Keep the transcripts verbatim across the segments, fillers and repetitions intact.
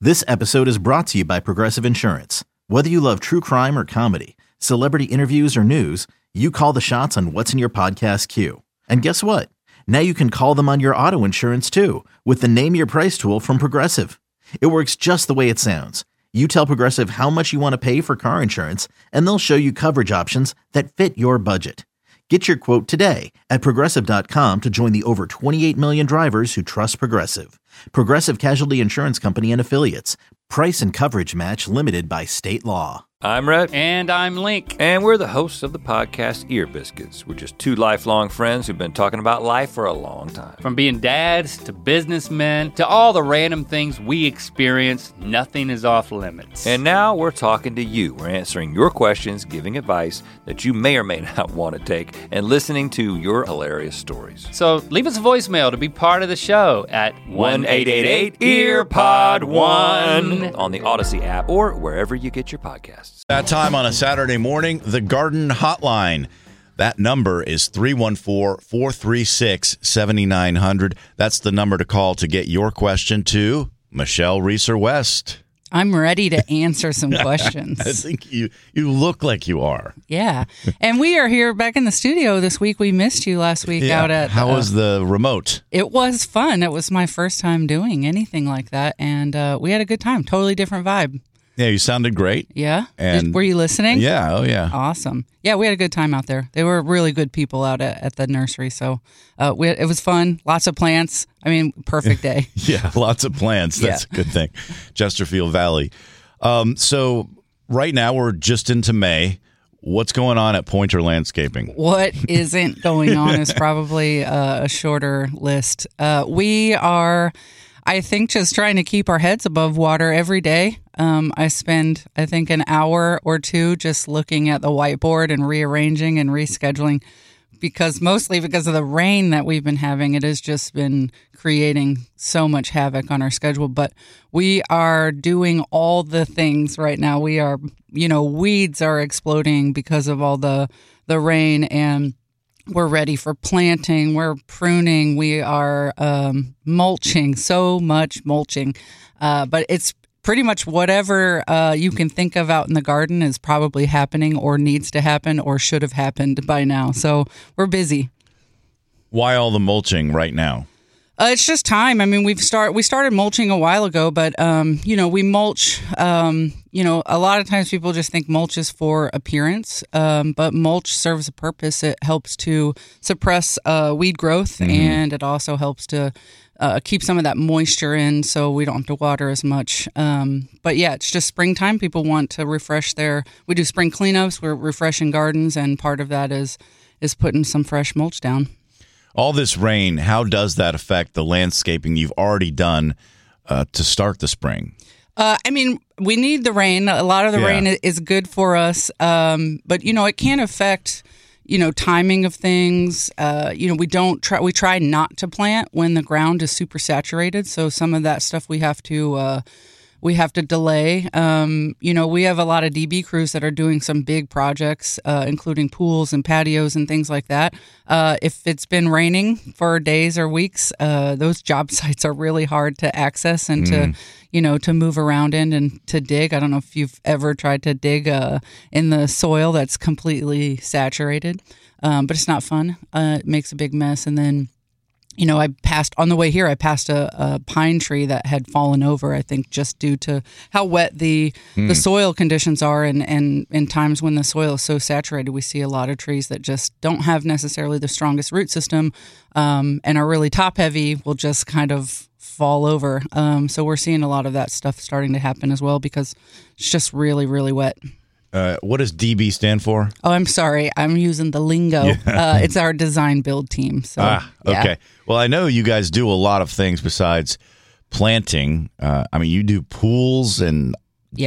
This episode is brought to you by Progressive Insurance. Whether you love true crime or comedy, celebrity interviews or news, you call the shots on what's in your podcast queue. And guess what? Now you can call them on your auto insurance too with the Name Your Price tool from Progressive. It works just the way it sounds. You tell Progressive how much you want to pay for car insurance, and they'll show you coverage options that fit your budget. Get your quote today at Progressive dot com to join the over twenty-eight million drivers who trust Progressive. Progressive Casualty Insurance Company and Affiliates. Price and coverage match limited by state law. I'm Rhett. And I'm Link. And we're the hosts of the podcast Ear Biscuits. We're just two lifelong friends who've been talking about life for a long time. From being dads to businessmen to all the random things we experience, nothing is off limits. And now we're talking to you. We're answering your questions, giving advice that you may or may not want to take, and listening to your hilarious stories. So leave us a voicemail to be part of the show at one eight eight eight ear pod one on the Odyssey app or wherever you get your podcasts. That time on a Saturday morning, the Garden Hotline. That number is three one four, four three six, seven nine zero zero. That's the number to call to get your question to Michelle Reeser West. I'm ready to answer some questions. I think you you look like you are. Yeah. And we are here back in the studio this week. We missed you last week Yeah. out at... How uh, was the remote? It was fun. It was my first time doing anything like that. And uh, we had a good time. Totally different vibe. Yeah, you sounded great. Yeah? And Did, were you listening? Yeah, oh yeah. Awesome. Yeah, we had a good time out there. They were really good people out at, at the nursery. So uh, we, it was fun. Lots of plants. I mean, perfect day. Yeah, lots of plants. That's Yeah. a good thing. Chesterfield Valley. Um, so right now we're just into May. What's going on at Pointer Landscaping? What isn't going on is probably uh, a shorter list. Uh, we are, I think, just trying to keep our heads above water every day. Um, I spend, I think, an hour or two just looking at the whiteboard and rearranging and rescheduling because mostly because of the rain that we've been having. It has just been creating so much havoc on our schedule. But we are doing all the things right now. We are, you know, weeds are exploding because of all the, the rain, and we're ready for planting. We're pruning. We are um, mulching, so much mulching. Uh, but it's pretty much whatever uh, you can think of out in the garden is probably happening or needs to happen or should have happened by now. So we're busy. Why all the mulching right now? Uh, it's just time. I mean, we've start we started mulching a while ago, but um, you know, we mulch. Um, you know, a lot of times people just think mulch is for appearance, um, but mulch serves a purpose. It helps to suppress uh, weed growth, mm-hmm. and it also helps to uh, keep some of that moisture in, so we don't have to water as much. Um, but yeah, it's just springtime. People want to refresh their. We do spring cleanups. We're refreshing gardens, and part of that is is putting some fresh mulch down. All this rain, how does that affect the landscaping you've already done uh, to start the spring? Uh, I mean, we need the rain. A lot of the Yeah. rain is good for us. Um, but, you know, it can affect, you know, timing of things. Uh, you know, we don't try, we try not to plant when the ground is super saturated. So some of that stuff we have to, uh, we have to delay. Um, you know, we have a lot of D B crews that are doing some big projects, uh, including pools and patios and things like that. Uh, if it's been raining for days or weeks, uh, those job sites are really hard to access and Mm. to, you know, to move around in and to dig. I don't know if you've ever tried to dig uh, in the soil that's completely saturated, um, but it's not fun. Uh, it makes a big mess. And then, you know, I passed on the way here, I passed a, a pine tree that had fallen over, I think, just due to how wet the Hmm. the soil conditions are. And, and in times when the soil is so saturated, we see a lot of trees that just don't have necessarily the strongest root system um, and are really top heavy, will just kind of fall over. Um, so we're seeing a lot of that stuff starting to happen as well because it's just really, really wet. Uh, what does D B stand for? Oh, I'm sorry. I'm using the lingo. Yeah. Uh, it's our design build team. So, ah, yeah. okay. Well, I know you guys do a lot of things besides planting. Uh, I mean, you do pools and Yeah.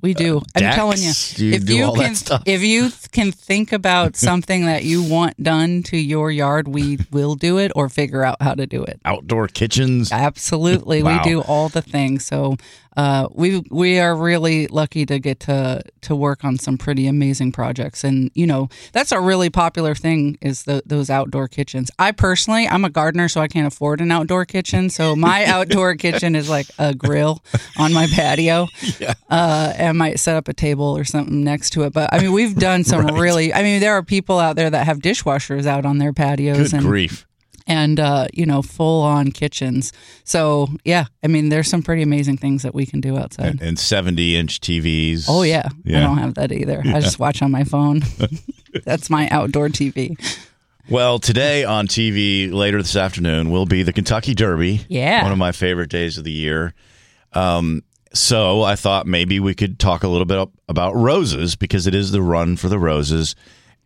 We do. I'm Decks? telling you, Do you if do you all that can, stuff? if you can think about something that you want done to your yard, we will do it or figure out how to do it. Outdoor kitchens. Absolutely, Wow. we do all the things. So uh, we we are really lucky to get to to work on some pretty amazing projects, and you know that's a really popular thing is the, those outdoor kitchens. I personally, I'm a gardener, so I can't afford an outdoor kitchen. So my outdoor kitchen is like a grill on my patio. Yeah. Uh, and I might set up a table or something next to it. But I mean, we've done some Right. really. I mean, there are people out there that have dishwashers out on their patios. Good and, grief. and uh, you know, full on kitchens. So yeah, I mean, there's some pretty amazing things that we can do outside. And, and seventy inch T Vs. Oh yeah. Yeah. I don't have that either. I just watch on my phone. That's my outdoor T V. Well, today on T V later this afternoon will be the Kentucky Derby. Yeah. One of my favorite days of the year. Um, so I thought maybe we could talk a little bit about roses because it is the Run for the Roses,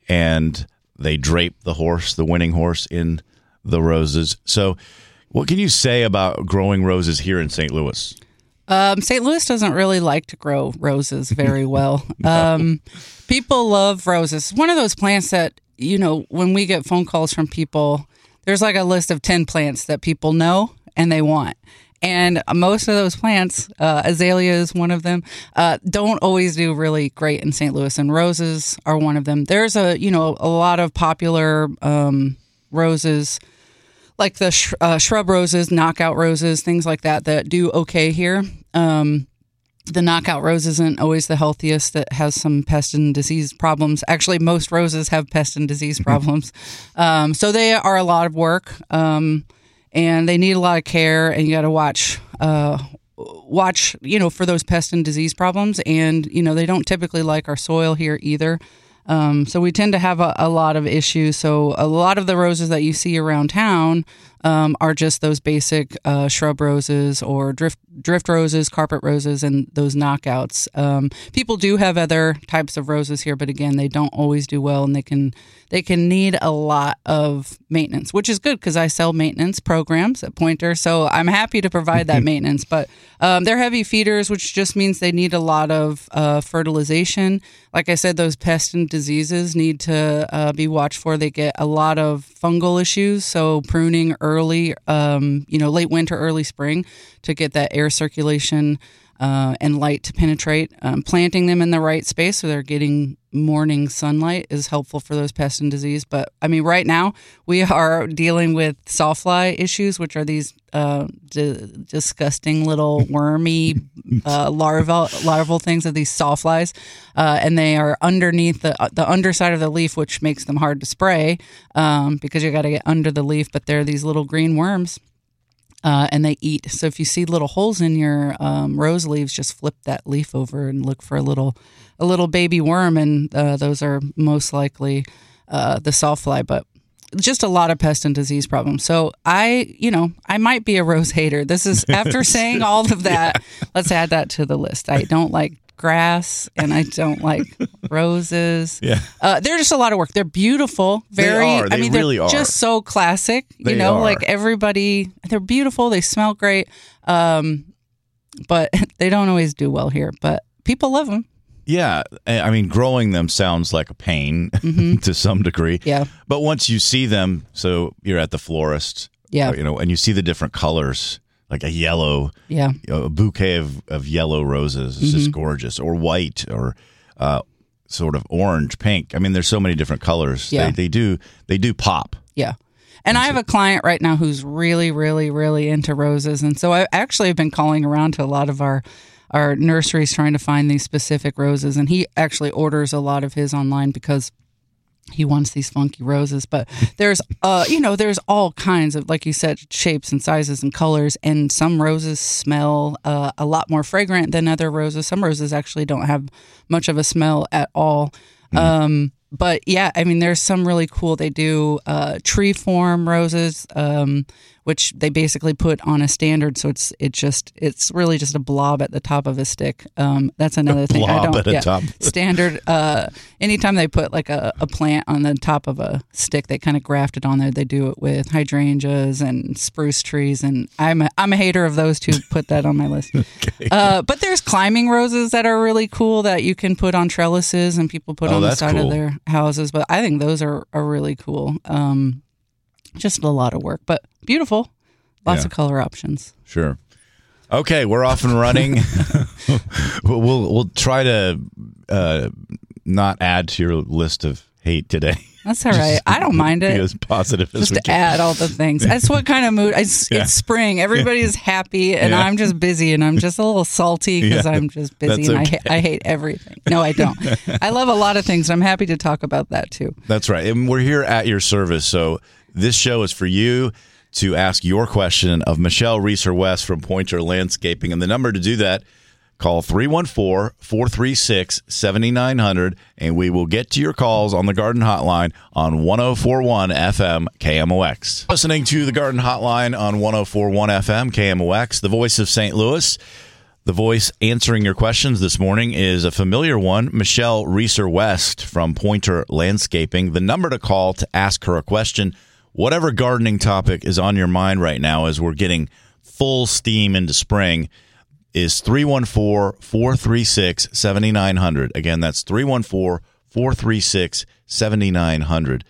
and they drape the horse, the winning horse, in the roses. So what can you say about growing roses here in Saint Louis? Um, Saint Louis doesn't really like to grow roses very well. um, people love roses. It's one of those plants that, you know, when we get phone calls from people, there's like a list of ten plants that people know and they want. And most of those plants, uh, azalea is one of them, uh, don't always do really great in Saint Louis, and roses are one of them. There's a, you know, a lot of popular um, roses, like the sh- uh, shrub roses, knockout roses, things like that, that do okay here. Um, the knockout rose isn't always the healthiest. That has some pest and disease problems. Actually, most roses have pest and disease problems. um, so they are a lot of work. Um, And they need a lot of care, and you got to watch, uh, watch, you know, for those pest and disease problems. And you know, they don't typically like our soil here either. Um, so we tend to have a, a lot of issues. So a lot of the roses that you see around town um, are just those basic uh, shrub roses or drift drift roses, carpet roses, and those knockouts. Um, people do have other types of roses here, but again, they don't always do well, and they can they can need a lot of maintenance, which is good because I sell maintenance programs at Pointer, so I'm happy to provide that maintenance. But um, they're heavy feeders, which just means they need a lot of uh, fertilization. Like I said, those pests and diseases need to uh, be watched for. They get a lot of fungal issues, so pruning early, um, you know, late winter, early spring to get that air circulation uh, and light to penetrate. Um, planting them in the right space so they're getting morning sunlight is helpful for those pests and disease. But I mean, right now we are dealing with sawfly issues, which are these uh, d- disgusting little wormy uh, larval larval things of these sawflies, uh, and they are underneath the the underside of the leaf, which makes them hard to spray um, because you got to get under the leaf. But they're these little green worms. Uh, and they eat. So if you see little holes in your um, rose leaves, just flip that leaf over and look for a little, a little baby worm, and uh, those are most likely uh, the sawfly. But just a lot of pest and disease problems. So I, you know, I might be a rose hater. This is after saying all of that. Yeah. Let's add that to the list. I don't like grass, and I don't like roses. Yeah, uh, they're just a lot of work. They're beautiful. Very. They are. They I mean, really they're are. just so classic. They you know, are. like everybody. They're beautiful. They smell great. Um, but they don't always do well here. But people love them. Yeah, I mean, growing them sounds like a pain mm-hmm. to some degree. Yeah. But once you see them, so you're at the florist, yeah, you know, and you see the different colors, like a yellow, yeah, you know, a bouquet of, of yellow roses is mm-hmm. just gorgeous, or white, or uh, sort of orange, pink. I mean, there's so many different colors. Yeah. They, they do they do pop. Yeah. And I have a client right now who's really, really, really into roses. And so I actually have been calling around to a lot of our, our nurseries trying to find these specific roses. And he actually orders a lot of his online because he wants these funky roses. But there's, uh, you know, there's all kinds of, like you said, shapes and sizes and colors. And some roses smell uh, a lot more fragrant than other roses. Some roses actually don't have much of a smell at all. Mm. Um but yeah, I mean, there's some really cool. They do uh, tree form roses, um, which they basically put on a standard, so it's it's just it's really just a blob at the top of a stick. Um, that's another A thing. I blob don't at the yeah, top. standard. Uh, anytime they put like a, a plant on the top of a stick, they kind of graft it on there. They do it with hydrangeas and spruce trees, and I'm a, I'm a hater of those two. Put that on my list. Okay. Uh, but there's climbing roses that are really cool that you can put on trellises and people put Oh, on the that's side cool. of their houses. But I think those are, are really cool. Um, just a lot of work, but beautiful. Lots Yeah. of color options. Sure. Okay, we're off and running. we'll, we'll we'll try to uh, not add to your list of hate today. That's all right. I don't mind Be it. as positive as Just we to can. add all the things. That's what kind of mood. It's, Yeah. it's spring. Everybody's happy, and Yeah. I'm just busy, and I'm just a little salty because Yeah. I'm just busy, That's and I, okay. ha- I hate everything. No, I don't. I love a lot of things, and I'm happy to talk about that too. That's right. And we're here at your service. So this show is for you to ask your question of Michelle Reeser West from Pointer Landscaping. And the number to do that, call three one four, four three six, seven nine zero zero, and we will get to your calls on the Garden Hotline on one oh four point one F M K M O X. Listening to the Garden Hotline on one oh four point one F M K M O X, the voice of Saint Louis. The voice answering your questions this morning is a familiar one, Michelle Reeser West from Pointer Landscaping. The number to call to ask her a question, whatever gardening topic is on your mind right now as we're getting full steam into spring, is three one four, four three six, seven nine zero zero. Again, that's three one four, four three six, seven nine zero zero.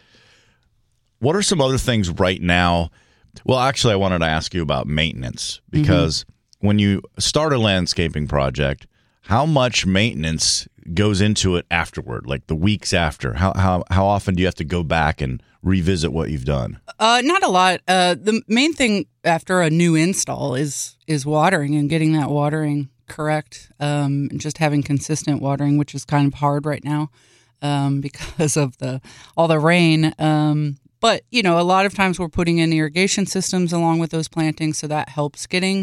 What are some other things right now? Well, actually, I wanted to ask you about maintenance because mm-hmm. when you start a landscaping project, how much maintenance goes into it afterward, like the weeks after? How how how often do you have to go back and revisit what you've done? Uh, not a lot. Uh, the main thing after a new install is is watering and getting that watering correct. Um, and just having consistent watering, which is kind of hard right now um, because of the all the rain. Um, but you know, a lot of times we're putting in irrigation systems along with those plantings, so that helps getting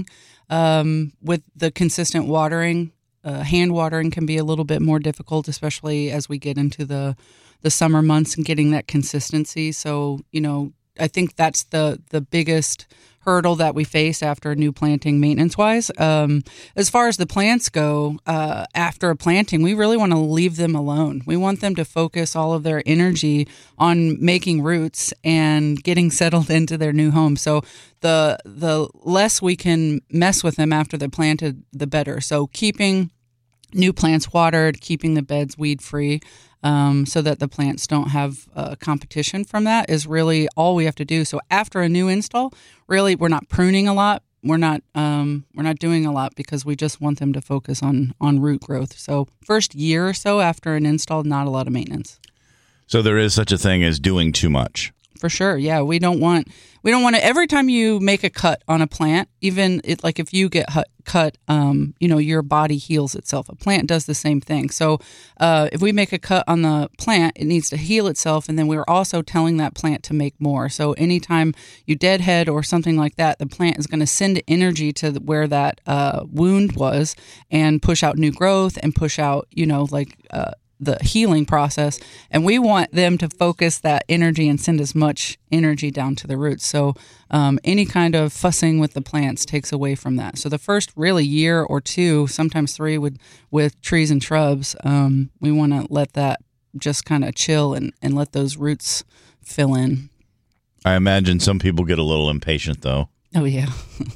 um, with the consistent watering. Uh, hand watering can be a little bit more difficult, especially as we get into the the summer months and getting that consistency. So, you know, I think that's the the biggest hurdle that we face after a new planting maintenance-wise. Um, as far as the plants go, uh, after a planting, we really want to leave them alone. We want them to focus all of their energy on making roots and getting settled into their new home. So the the less we can mess with them after they're planted, the better. So keeping new plants watered, keeping the beds weed-free, um, so that the plants don't have uh, competition from that is really all we have to do. So after a new install, really, we're not pruning a lot. We're not um, we're not doing a lot because we just want them to focus on on root growth. So first year or so after an install, not a lot of maintenance. So there is such a thing as doing too much. For sure, yeah. We don't want we don't want to. Every time you make a cut on a plant, even it, like if you get cut, cut, um, you know, your body heals itself. A plant does the same thing. So uh, if we make a cut on the plant, it needs to heal itself, and then we're also telling that plant to make more. So anytime you deadhead or something like that, the plant is going to send energy to where that uh, wound was and push out new growth and push out, you know, like. Uh, the healing process, and we want them to focus that energy and send as much energy down to the roots. So um, any kind of fussing with the plants takes away from that. So the first really year or two, sometimes three with, with trees and shrubs, um, we want to let that just kind of chill and, and let those roots fill in. I imagine some people get a little impatient, though. Oh, yeah.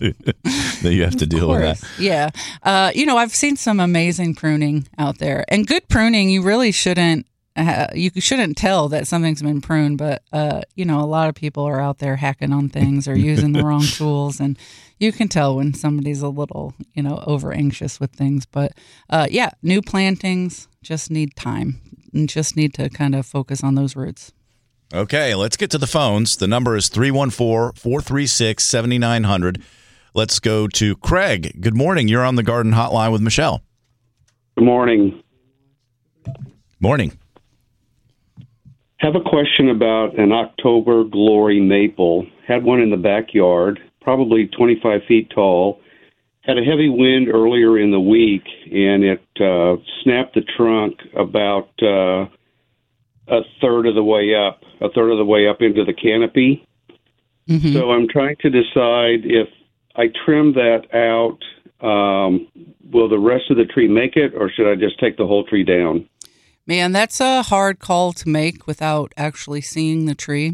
That you have to deal with that. Yeah. Uh, you know, I've seen some amazing pruning out there. And good pruning, you really shouldn't, uh, you shouldn't tell that something's been pruned. But, uh, you know, a lot of people are out there hacking on things or using the wrong tools. And you can tell when somebody's a little, you know, over anxious with things. But, uh, yeah, new plantings just need time and just need to kind of focus on those roots. Okay, let's get to the phones. The number is three one four, four three six, seven nine zero zero. Let's go to Craig. Good morning. You're on the Garden Hotline with Michelle. Good morning. Morning. Have a question about an October Glory maple. Had one in the backyard, probably twenty-five feet tall. Had a heavy wind earlier in the week, and it uh, snapped the trunk about uh, a third of the way up, a third of the way up into the canopy. Mm-hmm. So I'm trying to decide if I trim that out, um, will the rest of the tree make it, or should I just take the whole tree down? Man, that's a hard call to make without actually seeing the tree.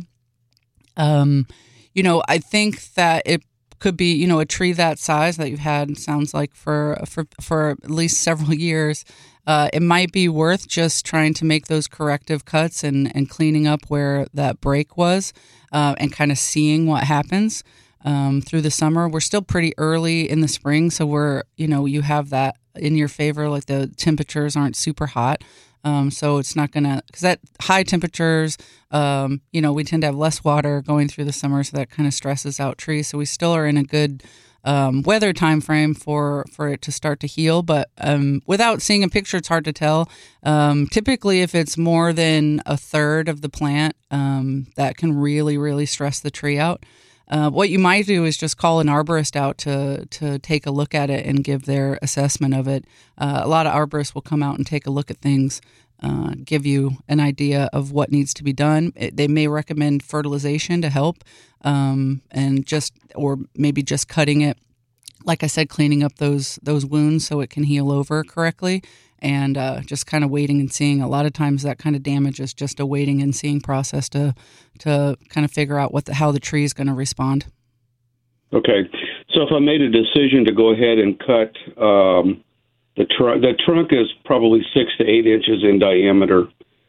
Um, you know, I think that it could be, you know, a tree that size that you've had, sounds like for for for at least several years. Uh, it might be worth just trying to make those corrective cuts and, and cleaning up where that break was, uh, and kind of seeing what happens um, through the summer. We're still pretty early in the spring, so we're, you know, you have that in your favor, like the temperatures aren't super hot. Um, so it's not going to, because that high temperatures, um, you know, we tend to have less water going through the summer, so that kind of stresses out trees. So we still are in a good um, weather time frame for, for it to start to heal. But um, without seeing a picture, it's hard to tell. Um, typically, if it's more than a third of the plant, um, that can really, really stress the tree out. Uh, what you might do is just call an arborist out to to take a look at it and give their assessment of it. Uh, a lot of arborists will come out and take a look at things, uh, give you an idea of what needs to be done. It, they may recommend fertilization to help, um, and just or maybe just cutting it. Like I said, cleaning up those those wounds so it can heal over correctly, and uh, just kind of waiting and seeing. A lot of times that kind of damage is just a waiting and seeing process to to kind of figure out what the, how the tree is going to respond. Okay, so if I made a decision to go ahead and cut um, the trunk, the trunk is probably six to eight inches in diameter.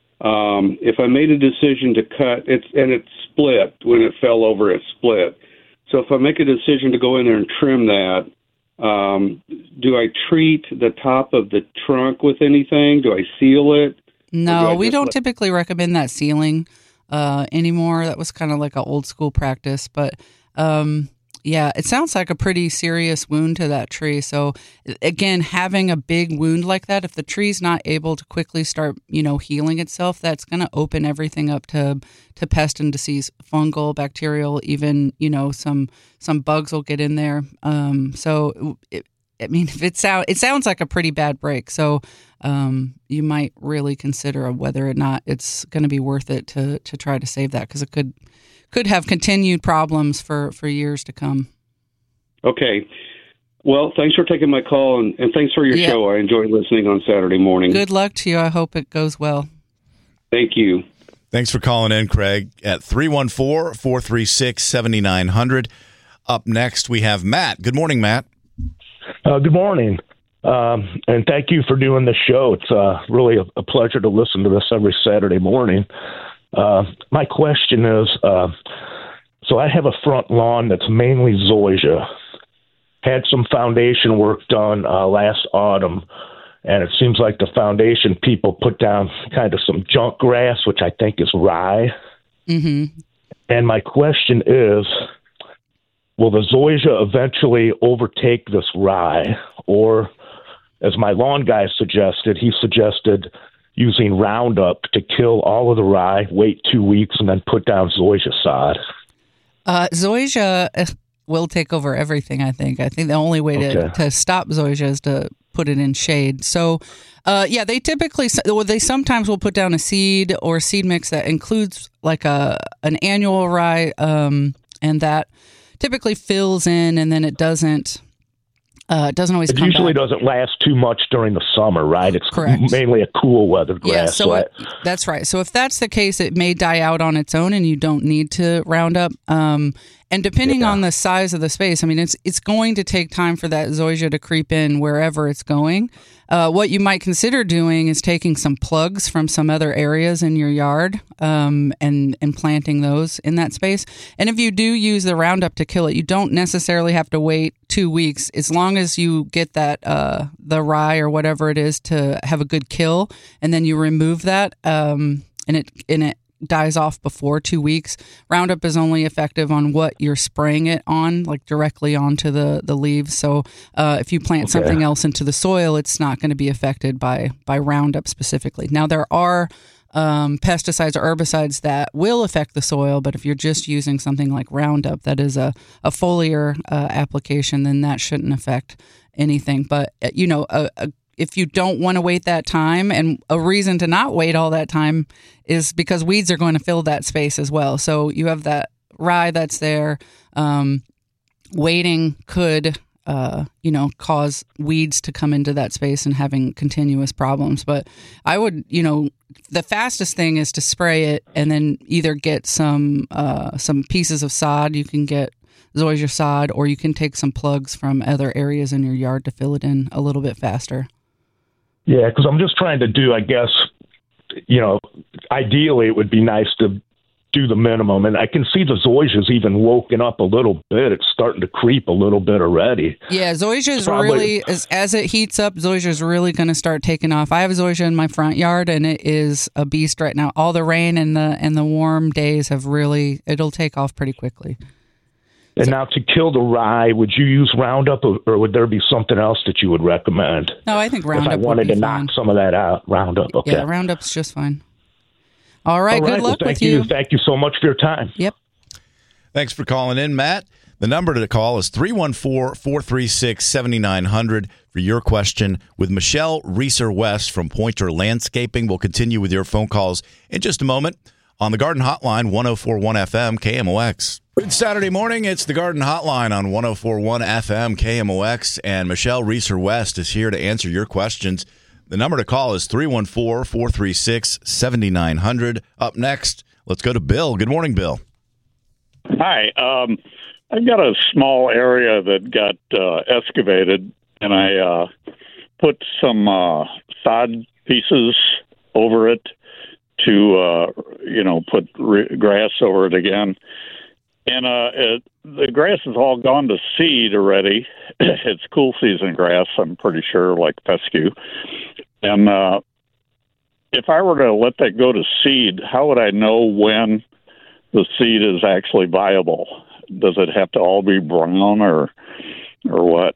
Um, if I made a decision to cut it, and it split when it fell over, it split. So if I make a decision to go in there and trim that, um, do I treat the top of the trunk with anything? Do I seal it? No, do we don't let- typically recommend that sealing uh, anymore. That was kind of like an old school practice. But um, yeah, it sounds like a pretty serious wound to that tree. So again, having a big wound like that, if the tree's not able to quickly start, you know, healing itself, that's going to open everything up to to pest and disease, fungal, bacterial, even, you know, some some bugs will get in there. Um, so it, I mean, if it sound it sounds like a pretty bad break. So um, you might really consider whether or not it's going to be worth it to to try to save that, because it could. could have continued problems for, for years to come. Okay. Well, thanks for taking my call, and, and thanks for your yeah. show. I enjoy listening on Saturday morning. Good luck to you. I hope it goes well. Thank you. Thanks for calling in, Craig, at three one four, four three six, seven nine zero zero. Up next, we have Matt. Good morning, Matt. Uh, good morning, um, and thank you for doing the show. It's uh, really a, a pleasure to listen to this every Saturday morning. Uh, my question is, uh, so I have a front lawn that's mainly zoysia. Had some foundation work done uh, last autumn, and it seems like the foundation people put down kind of some junk grass, which I think is rye. Mm-hmm. And my question is, will the zoysia eventually overtake this rye? Or, as my lawn guy suggested, he suggested using Roundup to kill all of the rye, wait two weeks, and then put down zoysia sod. Uh, zoysia will take over everything, I think. I think the only way to, Okay. to stop zoysia is to put it in shade. So, uh, yeah, they typically, well, they sometimes will put down a seed or seed mix that includes like a an annual rye, um, and that typically fills in, and then it doesn't Uh, it doesn't always It come usually back. doesn't last too much during the summer, right? It's Correct. mainly a cool weather grass. Yeah, so I- it, that's right. So if that's the case, it may die out on its own, and you don't need to round up. Um, and depending Yeah. on the size of the space, I mean, it's it's going to take time for that zoysia to creep in wherever it's going. Uh, what you might consider doing is taking some plugs from some other areas in your yard um, and and planting those in that space. And if you do use the Roundup to kill it, you don't necessarily have to wait two weeks. As long as you get that uh, the rye or whatever it is to have a good kill, and then you remove that, um, and it and it dies off before two weeks. Roundup is only effective on what you're spraying it on, like directly onto the, the leaves. So uh, if you plant Okay. something else into the soil, it's not going to be affected by, by Roundup specifically. Now, there are um, pesticides or herbicides that will affect the soil, but if you're just using something like Roundup, that is a, a foliar uh, application, then that shouldn't affect anything. But, uh, you know, a, a if you don't want to wait that time, and a reason to not wait all that time is because weeds are going to fill that space as well. So you have that rye that's there. Um, waiting could, uh, you know, cause weeds to come into that space and having continuous problems. But I would, you know, the fastest thing is to spray it and then either get some uh, some pieces of sod. You can get Zoysia sod, or you can take some plugs from other areas in your yard to fill it in a little bit faster. Yeah, because I'm just trying to do, I guess, you know, ideally it would be nice to do the minimum. And I can see the Zoysia's even woken up a little bit. It's starting to creep a little bit already. Yeah, Zoysia's Probably. really, as, as it heats up, Zoysia's really going to start taking off. I have Zoysia in my front yard, and it is a beast right now. All the rain and the and the warm days have really, it'll take off pretty quickly. And so, now to kill the rye, would you use Roundup, or, or would there be something else that you would recommend? No, I think Roundup if I wanted would be to fine. knock some of that out, Roundup. Okay. Yeah, Roundup's just fine. All right, All right. good luck well, thank with you. you. Thank you so much for your time. Yep. Thanks for calling in, Matt. The number to call is three one four, four three six, seven nine zero zero for your question with Michelle Reeser West from Pointer Landscaping. We'll continue with your phone calls in just a moment on the Garden Hotline, one oh four point one F M, K M O X. Good Saturday morning. It's the Garden Hotline on one oh four point one F M, K M O X, and Michelle Reeser West is here to answer your questions. The number to call is three one four, four three six, seven nine zero zero. Up next, let's go to Bill. Good morning, Bill. Hi. Um, I've got a small area that got uh, excavated, and I uh, put some uh, sod pieces over it to, uh, you know, put re- grass over it again. And uh, it, the grass is all gone to seed already. It's cool season grass, I'm pretty sure, like fescue. And uh, if I were to let that go to seed, how would I know when the seed is actually viable? Does it have to all be brown or or what?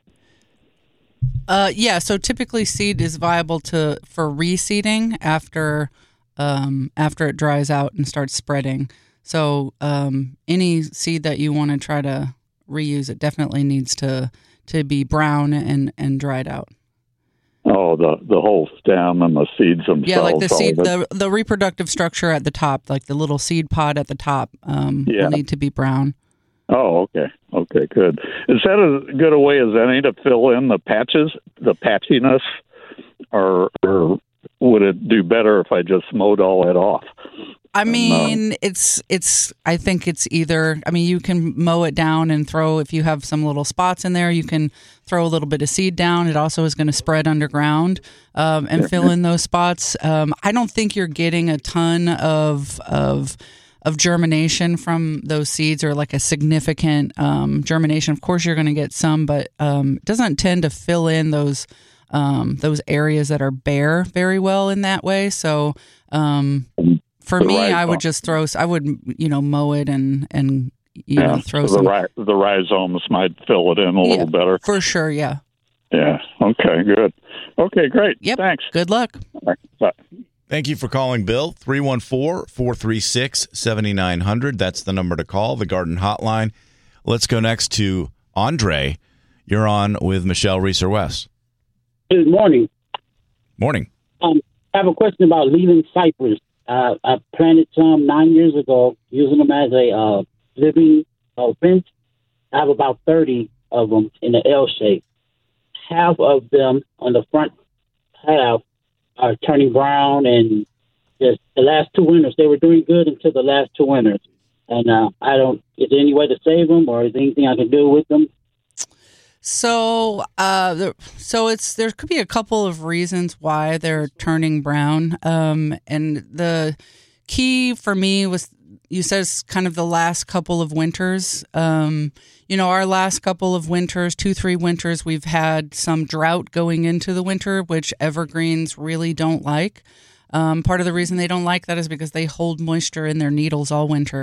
Uh, yeah, so typically seed is viable to for reseeding after um, after it dries out and starts spreading. So um, any seed that you want to try to reuse, it definitely needs to to be brown and, and dried out. Oh, the the whole stem and the seeds themselves. Yeah, like the all seed, of the it. the reproductive structure at the top, like the little seed pod at the top, um, Yeah. will need to be brown. Oh, okay. Okay, good. Is that as good a way as any to fill in the patches, the patchiness, or, or would it do better if I just mowed all that off? I mean, it's it's. I think it's either. I mean, you can mow it down and throw. If you have some little spots in there, you can throw a little bit of seed down. It also is going to spread underground um, and fill in those spots. Um, I don't think you're getting a ton of of of germination from those seeds, or like a significant um, germination. Of course, you're going to get some, but um, it doesn't tend to fill in those um, those areas that are bare very well in that way. So. Um, For The me, rhizome. I would just throw. I would, you know, mow it and and you Yeah, know throw so the, some. ri- the rhizomes might fill it in a Yeah, little better. for sure. Yeah. Yeah. Okay, good. Okay, great. Yep. Thanks. Good luck. All right, bye. Thank you for calling, Bill. three one four, four three six, seven nine zero zero. That's the number to call, the Garden Hotline. Let's go next to Andre. You're on with Michelle Reeser West. Good morning. Morning. Um, I have a question about leaving cypress. Uh, I planted some nine years ago, using them as a uh, living uh, fence. I have about thirty of them in the L shape. Half of them on the front half are turning brown, and just the last two winters they were doing good until the last two winters. And uh, I don't. Is there any way to save them, or is there anything I can do with them? So, uh, there, so it's there could be a couple of reasons why they're turning brown. Um, and the key for me was, you said it's kind of the last couple of winters. Um, you know, our last couple of winters, two, three winters, we've had some drought going into the winter, which evergreens really don't like. Um, part of the reason they don't like that is because they hold moisture in their needles all winter.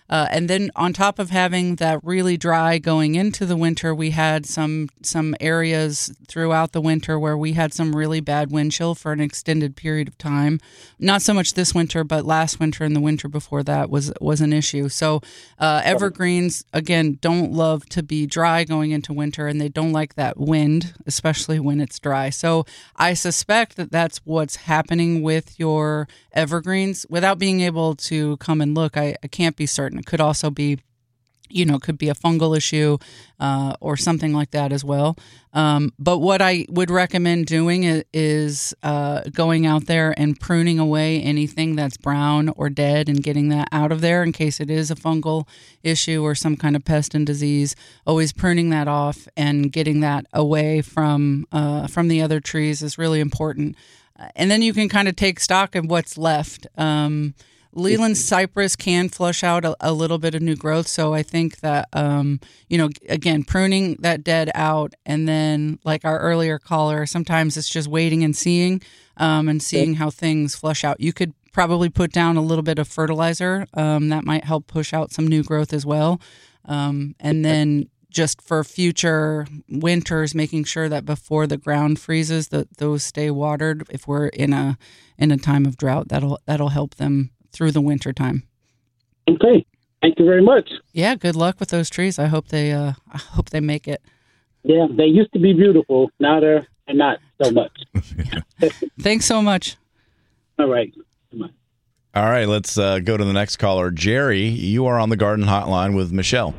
Uh, and then on top of having that really dry going into the winter, we had some some areas throughout the winter where we had some really bad wind chill for an extended period of time. Not so much this winter, but last winter and the winter before that was was an issue. So uh, evergreens, again, don't love to be dry going into winter, and they don't like that wind, especially when it's dry. So I suspect that that's what's happening with your evergreens. Without being able to come and look, I, I can't be certain. It could also be, you know, could be a fungal issue uh, or something like that as well. Um, but what I would recommend doing is, is uh, going out there and pruning away anything that's brown or dead and getting that out of there in case it is a fungal issue or some kind of pest and disease. Always pruning that off and getting that away from uh, from the other trees is really important. And then you can kind of take stock of what's left. Um, Leland cypress can flush out a, a little bit of new growth. So I think that, um, you know, again, pruning that dead out. And then like our earlier caller, sometimes it's just waiting and seeing um, and seeing how things flush out. You could probably put down a little bit of fertilizer. Um, that might help push out some new growth as well. Um, and then just for future winters, making sure that before the ground freezes, that those stay watered. If we're in a in a time of drought, that'll that'll help them through the winter time. Okay, thank you very much. Yeah, good luck with those trees. I hope they uh, I hope they make it. Yeah, they used to be beautiful. Now they're not so much. Thanks so much. All right. All right, let's uh, go to the next caller. Jerry, you are on the Garden Hotline with Michelle.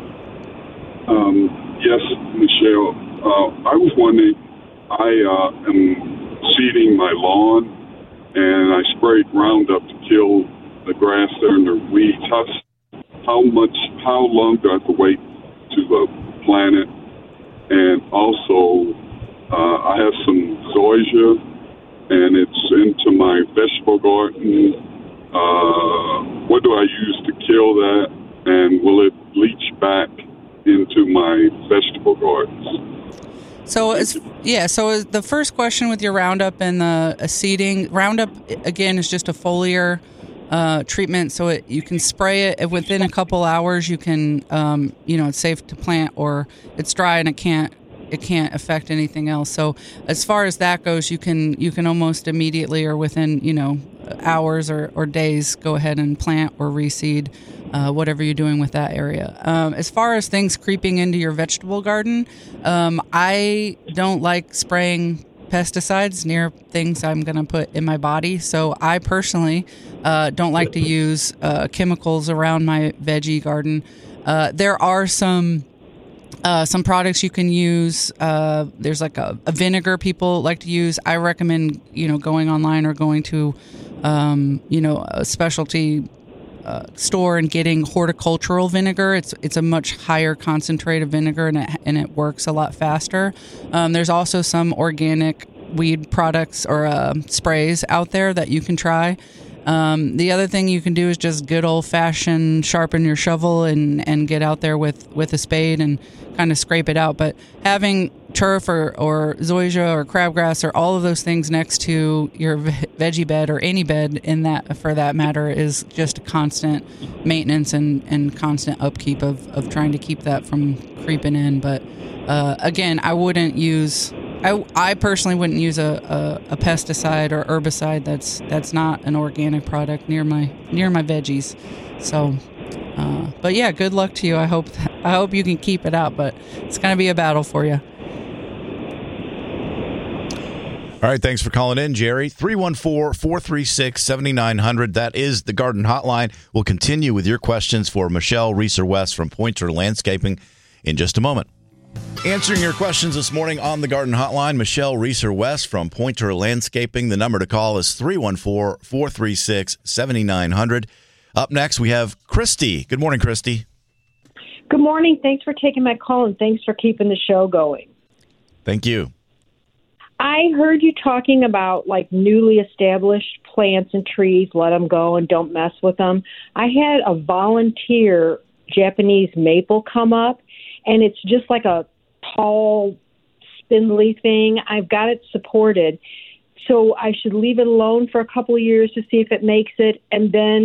Um, yes, Michelle. Uh, I was wondering, I uh, am seeding my lawn, and I sprayed Roundup to kill the grass there and the weeds. How, how much, how long do I have to wait to uh, plant it? And also, uh, I have some zoysia, and it's into my vegetable garden. Uh, what do I use to kill that? And will it leach back into my vegetable gardens? So, as, yeah, so as the first question with your Roundup and the uh, seeding, Roundup, again, is just a foliar uh, treatment, so it, you can spray it within a couple hours. You can, um, you know, it's safe to plant, or it's dry and it can't it can't affect anything else. So as far as that goes, you can you can almost immediately or within, you know, hours or, or days go ahead and plant or reseed uh, whatever you're doing with that area. Um, as far as things creeping into your vegetable garden, um, I don't like spraying pesticides near things I'm going to put in my body. So I personally uh, don't like to use uh, chemicals around my veggie garden. Uh, there are some Uh, some products you can use. Uh, there's like a, a vinegar people like to use. I recommend, you know, going online or going to, um, you know, a specialty uh, store and getting horticultural vinegar. It's it's a much higher concentrate of vinegar, and it and it works a lot faster. Um, there's also some organic weed products or uh, sprays out there that you can try. Um, the other thing you can do is just good old-fashioned sharpen your shovel and, and get out there with, with a spade and kind of scrape it out. But having turf or, or zoysia or crabgrass or all of those things next to your veggie bed or any bed in that, for that matter, is just a constant maintenance and, and constant upkeep of, of trying to keep that from creeping in. But uh, again, I wouldn't use... I, I personally wouldn't use a, a, a pesticide or herbicide that's that's not an organic product near my near my veggies. So, uh, but yeah, good luck to you. I hope that, I hope you can keep it out, but it's going to be a battle for you. All right, thanks for calling in, Jerry. three one four, four three six, seven nine zero zero. That is the Garden Hotline. We'll continue with your questions for Michelle Reeser-West from Pointer Landscaping in just a moment. Answering your questions this morning on the Garden Hotline, Michelle Reeser-West from Pointer Landscaping. The number to call is three one four, four three six, seven nine zero zero. Up next, we have Christy. Good morning, Christy. Good morning. Thanks for taking my call, and thanks for keeping the show going. Thank you. I heard you talking about, like, newly established plants and trees, let them go and don't mess with them. I had a volunteer Japanese maple come up, and it's just like a tall, spindly thing. I've got it supported. So I should leave it alone for a couple of years to see if it makes it. And then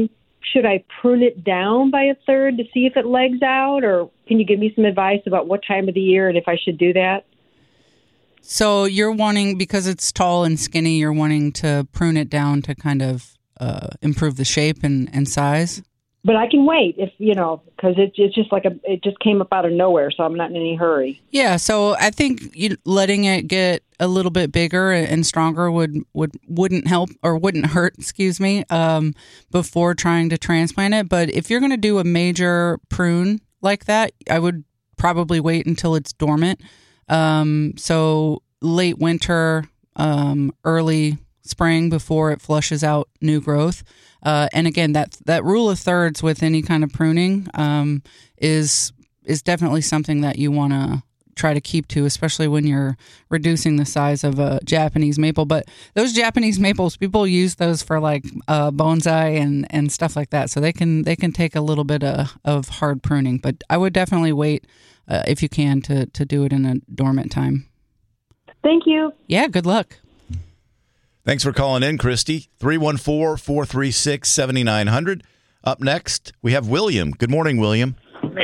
should I prune it down by a third to see if it legs out, or can you give me some advice about what time of the year and if I should do that? So you're wanting, because it's tall and skinny, you're wanting to prune it down to kind of uh, improve the shape and, and size? But I can wait if, you know, because it, it's just like a, it just came up out of nowhere, so I'm not in any hurry. Yeah, so I think you, letting it get a little bit bigger and stronger would, would, wouldn't help or wouldn't hurt, excuse me, um, before trying to transplant it. But if you're going to do a major prune like that, I would probably wait until it's dormant. Um, so late winter, um, early spring before it flushes out new growth. Uh, and again, that that rule of thirds with any kind of pruning um, is is definitely something that you want to try to keep to, especially when you're reducing the size of a Japanese maple. But those Japanese maples, people use those for like uh, bonsai and, and stuff like that. So they can they can take a little bit of, of hard pruning. But I would definitely wait uh, if you can to to do it in a dormant time. Thank you. Yeah, good luck. Thanks for calling in, Christy. three one four, four three six, seven nine zero zero. Up next, we have William. Good morning, William.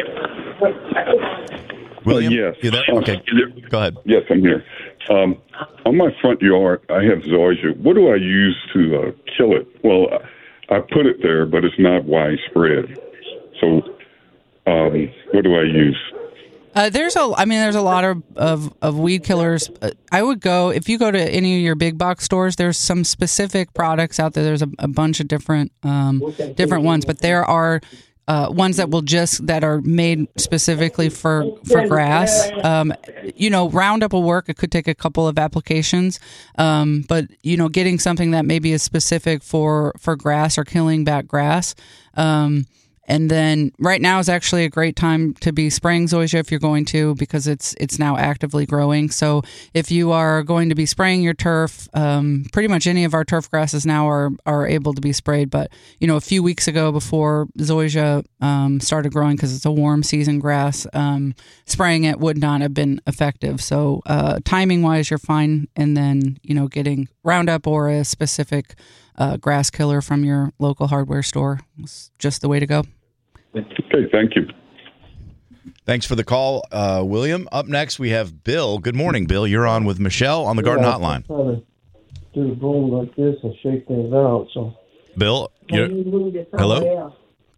William? Uh, yes. You there? Okay. Go ahead. Yes, I'm here. Um, on my front yard, I have zoysia. What do I use to uh, kill it? Well, I put it there, but it's not widespread. So um, what do I use? Uh, there's a, I mean, there's a lot of, of, of weed killers. Uh, I would go, if you go to any of your big box stores, there's some specific products out there. There's a, a bunch of different, um, different ones, but there are uh, ones that will just, that are made specifically for, for grass. Um, you know, Roundup will work. It could take a couple of applications. Um, but, you know, getting something that maybe is specific for, for grass or killing back grass, um, and then right now is actually a great time to be spraying zoysia if you're going to, because it's it's now actively growing. So if you are going to be spraying your turf, um, pretty much any of our turf grasses now are are able to be sprayed. But, you know, a few weeks ago before zoysia um, started growing, because it's a warm season grass, um, spraying it would not have been effective. So uh, timing wise, you're fine. And then, you know, getting Roundup or a specific uh, grass killer from your local hardware store is just the way to go. Okay, thank you. Thanks for the call, uh, William. Up next, we have Bill. Good morning, Bill. You're on with Michelle on the Garden yeah, Hotline. I try to do the broom like this and shake things out. So, Bill, you're, hello?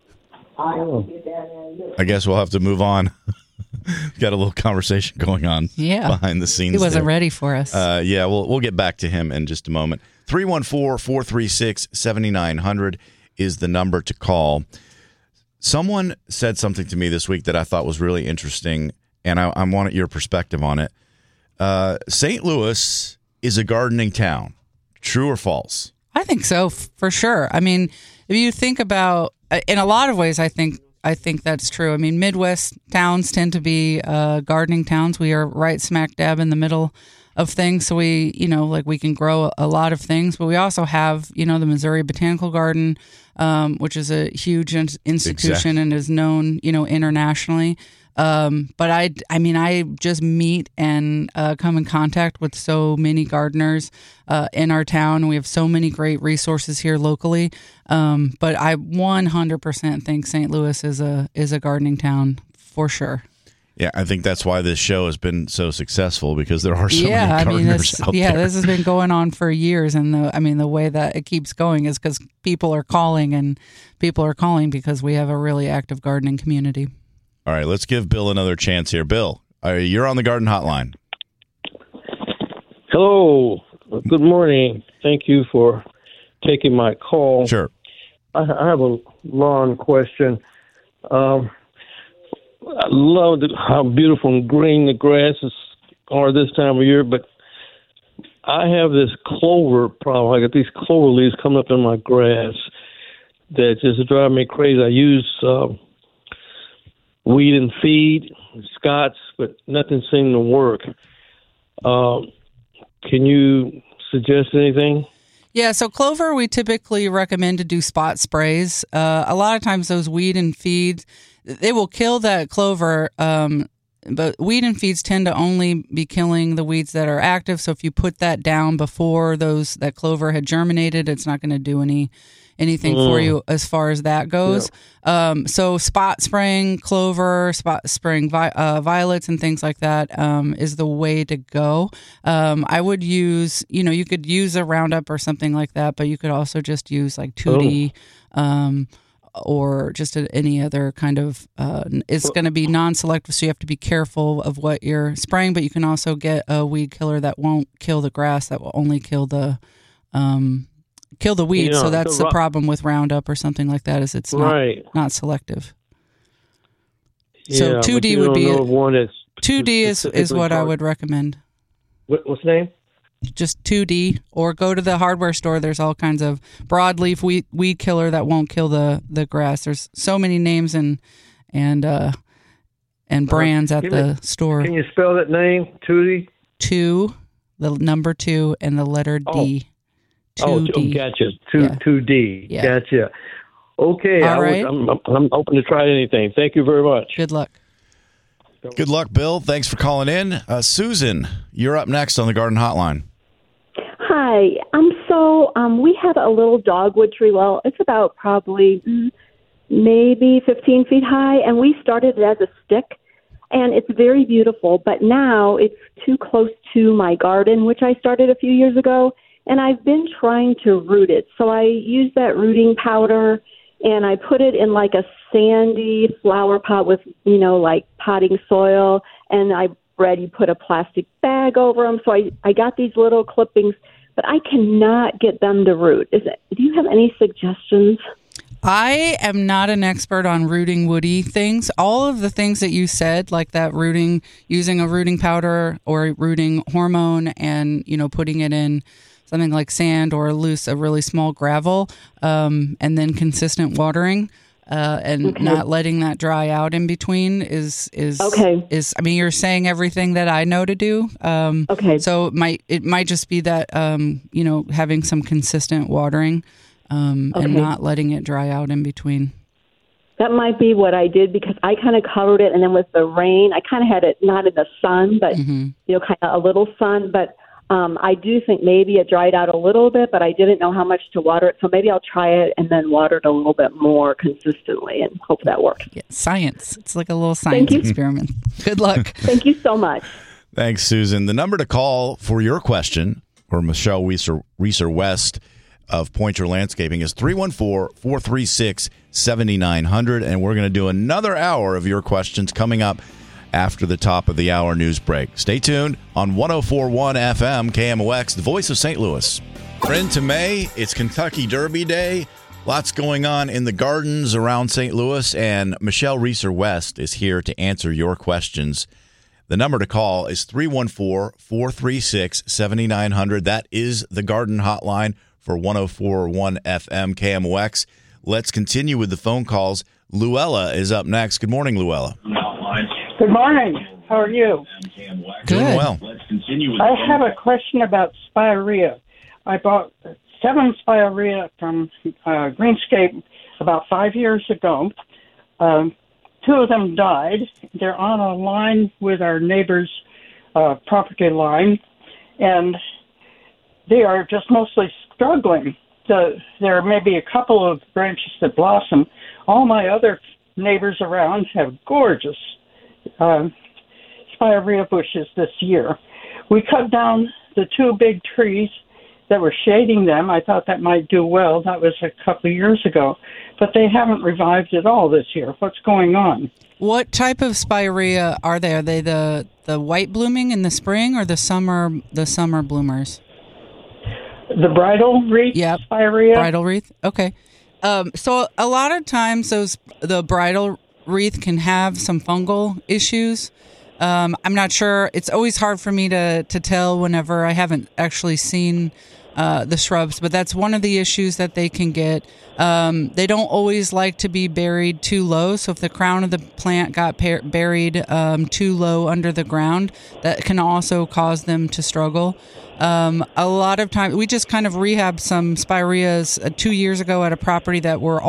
I guess we'll have to move on. Got a little conversation going on yeah. behind the scenes. He wasn't there. ready for us. Uh, yeah, we'll we'll get back to him in just a moment. three one four, four three six, seven nine zero zero is the number to call. Someone said something to me this week that I thought was really interesting, and I, I wanted your perspective on it. Uh, Saint Louis is a gardening town. True or false? I think so, f- for sure. I mean, if you think about, in a lot of ways, I think I think that's true. I mean, Midwest towns tend to be uh, gardening towns. We are right smack dab in the middle of things. So we, you know, like we can grow a lot of things, but we also have, you know, the Missouri Botanical Garden, um, which is a huge in- institution exactly. and is known, you know, internationally. Um, but I, I mean, I just meet and uh, come in contact with so many gardeners uh, in our town. We have so many great resources here locally. Um, but I one hundred percent think Saint Louis is a is a gardening town for sure. Yeah, I think that's why this show has been so successful, because there are so yeah, many gardeners I mean, this, out yeah, there. this has been going on for years, and the I mean, the way that it keeps going is because people are calling, and people are calling because we have a really active gardening community. All right, let's give Bill another chance here. Bill, you're on the Garden Hotline. Hello. Good morning. Thank you for taking my call. Sure. I, I have a lawn question. Um, I love the, how beautiful and green the grasses are this time of year, but I have this clover problem. I got these clover leaves coming up in my grass that just drive me crazy. I use uh, weed and feed, Scott's, but nothing seemed to work. Um, can you suggest anything? Yeah, so clover, we typically recommend to do spot sprays. Uh, a lot of times those weed and feeds, they will kill that clover um, but weed and feeds tend to only be killing the weeds that are active. So if you put that down before those that clover had germinated, it's not going to do any anything mm. for you as far as that goes. Yeah. Um, so spot spraying clover, spot spraying vi- uh, violets and things like that um, is the way to go. Um, I would use, you know, you could use a Roundup or something like that, but you could also just use like two D oh. um, or just a, any other kind of, uh, it's going to be non-selective, so you have to be careful of what you're spraying, but you can also get a weed killer that won't kill the grass, that will only kill the um kill the weeds. Yeah, so that's the, the problem with Roundup or something like that, is it's not right. not selective. Yeah, so two D would be one is two D is, is what hard. I would recommend. What, what's the name? Just two D, or go to the hardware store. There's all kinds of broadleaf weed, weed killer that won't kill the, the grass. There's so many names and and uh, and brands uh, at the me, store. Can you spell that name? two D? Two, the number two, and the letter D. Oh. two D. Oh, gotcha. Two, yeah. two D. Yeah. Gotcha. Okay. All I right. was, I'm, I'm open to try anything. Thank you very much. Good luck. Good luck, Bill. Thanks for calling in. Uh, Susan, you're up next on the Garden Hotline. Hi. Um. So um, we have a little dogwood tree. Well, it's about probably mm, maybe fifteen feet high, and we started it as a stick, and it's very beautiful. But now it's too close to my garden, which I started a few years ago. And I've been trying to root it. So I use that rooting powder, and I put it in like a sandy flower pot with, you know, like potting soil. And I read you put a plastic bag over them. So I, I got these little clippings, but I cannot get them to root. Is it, do you have any suggestions? I am not an expert on rooting woody things. All of the things that you said, like that rooting, using a rooting powder or rooting hormone and, you know, putting it in something like sand or loose, a really small gravel, um, and then consistent watering, uh, and okay. not letting that dry out in between is is okay. is. I mean, you're saying everything that I know to do. Um, okay. So it might it might just be that um, you know, having some consistent watering, um, okay. and not letting it dry out in between. That might be what I did, because I kind of covered it, and then with the rain, I kind of had it not in the sun, but mm-hmm. you know, kind of a little sun, but. Um, I do think maybe it dried out a little bit, but I didn't know how much to water it. So maybe I'll try it and then water it a little bit more consistently and hope that works. Yeah, science. It's like a little science experiment. Good luck. Thank you so much. Thanks, Susan. The number to call for your question, or Michelle Reeser, Reeser West of Pointer Landscaping, is three one four, four three six, seven nine zero zero. And we're going to do another hour of your questions coming up after the top of the hour news break. Stay tuned on one oh four point one F M, K M O X, the voice of Saint Louis. We're into May. It's Kentucky Derby Day. Lots going on in the gardens around Saint Louis, and Michelle Reeser West is here to answer your questions. The number to call is three one four, four three six, seven nine zero zero. That is the Garden Hotline for one oh four point one F M, K M O X. Let's continue with the phone calls. Luella is up next. Good morning, Luella. Good morning. How are you? Doing well. I have a question about spirea. I bought seven spirea from uh, Greenscape about five years ago. Um, two of them died. They're on a line with our neighbor's uh, property line, and they are just mostly struggling. So there may be a couple of branches that blossom. All my other neighbors around have gorgeous uh, spirea bushes this year. We cut down the two big trees that were shading them. I thought that might do well. That was a couple of years ago. But they haven't revived at all this year. What's going on? What type of spirea are they? Are they the, the white blooming in the spring or the summer the summer bloomers? The bridal wreath yep. spirea. Bridal wreath. Okay. Um, so a lot of times those the bridal wreath can have some fungal issues. Um, I'm not sure. It's always hard for me to, to tell whenever I haven't actually seen uh, the shrubs, but that's one of the issues that they can get. Um, they don't always like to be buried too low. So if the crown of the plant got par- buried um, too low under the ground, that can also cause them to struggle. Um, a lot of times, we just kind of rehabbed some spireas uh, two years ago at a property that were all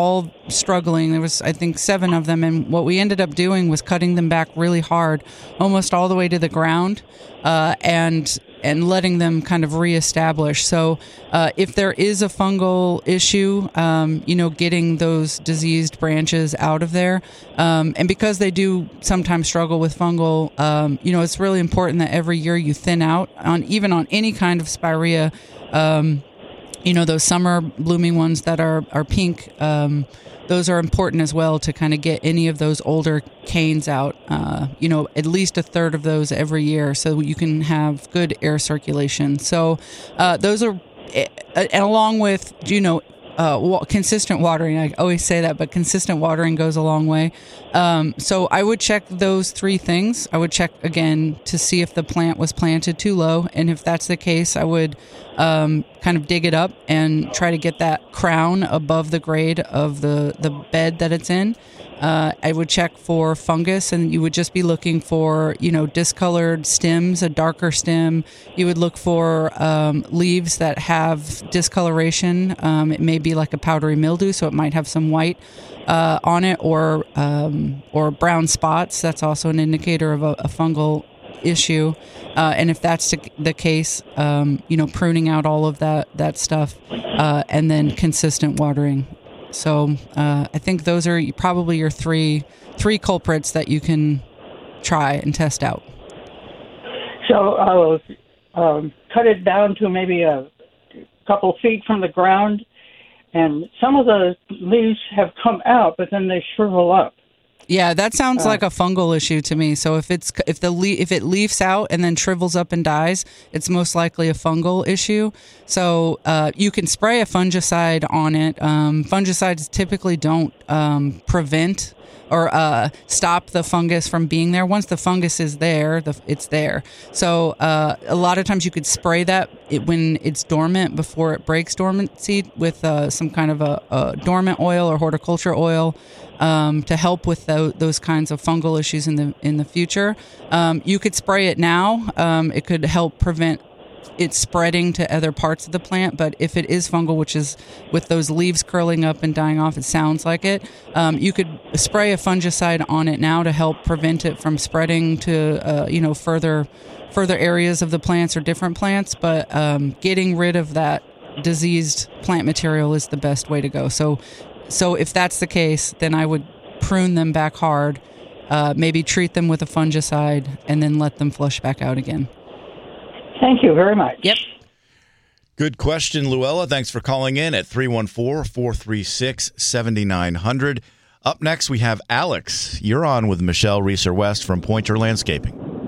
struggling. There was, I think, seven of them, and what we ended up doing was cutting them back really hard, almost all the way to the ground, uh, and and letting them kind of reestablish. So uh, if there is a fungal issue, um, you know, getting those diseased branches out of there. Um, and because they do sometimes struggle with fungal, um, you know, it's really important that every year you thin out on even on any kind of spirea. Um, you know, those summer blooming ones that are, are pink, um, those are important as well to kind of get any of those older canes out, uh, you know, at least a third of those every year so you can have good air circulation. So uh, those are, and along with, you know, uh, consistent watering. I always say that, but consistent watering goes a long way. Um, so I would check those three things. I would check again to see if the plant was planted too low. And if that's the case, I would um, kind of dig it up and try to get that crown above the grade of the, the bed that it's in. Uh, I would check for fungus, and you would just be looking for, you know, discolored stems, a darker stem. You would look for um, leaves that have discoloration. Um, it may be like a powdery mildew, so it might have some white uh, on it, or um, or brown spots. That's also an indicator of a, a fungal issue. Uh, and if that's the case, um, you know, pruning out all of that that stuff, uh, and then consistent watering. So uh, I think those are probably your three three culprits that you can try and test out. So I'll um, cut it down to maybe a couple feet from the ground, and some of the leaves have come out, but then they shrivel up. Yeah, that sounds Uh, like a fungal issue to me. So if it's if the le- if it leaves out and then shrivels up and dies, it's most likely a fungal issue. So uh, you can spray a fungicide on it. Um, fungicides typically don't um, prevent or uh, stop the fungus from being there. Once the fungus is there, the, it's there. So uh, a lot of times you could spray that it, when it's dormant before it breaks dormancy with uh, some kind of a, a dormant oil or horticulture oil. Um, to help with tho- those kinds of fungal issues in the in the future. Um, you could spray it now. Um, it could help prevent it spreading to other parts of the plant. But if it is fungal, which is with those leaves curling up and dying off, it sounds like it, um, you could spray a fungicide on it now to help prevent it from spreading to uh, you know further further areas of the plants or different plants. But um, getting rid of that diseased plant material is the best way to go. So. So if that's the case, then I would prune them back hard, uh, maybe treat them with a fungicide, and then let them flush back out again. Thank you very much. Yep. Good question, Luella. Thanks for calling in at three one four, four three six, seven nine zero zero. Up next, we have Alex. You're on with Michelle Reeser-West from Pointer Landscaping.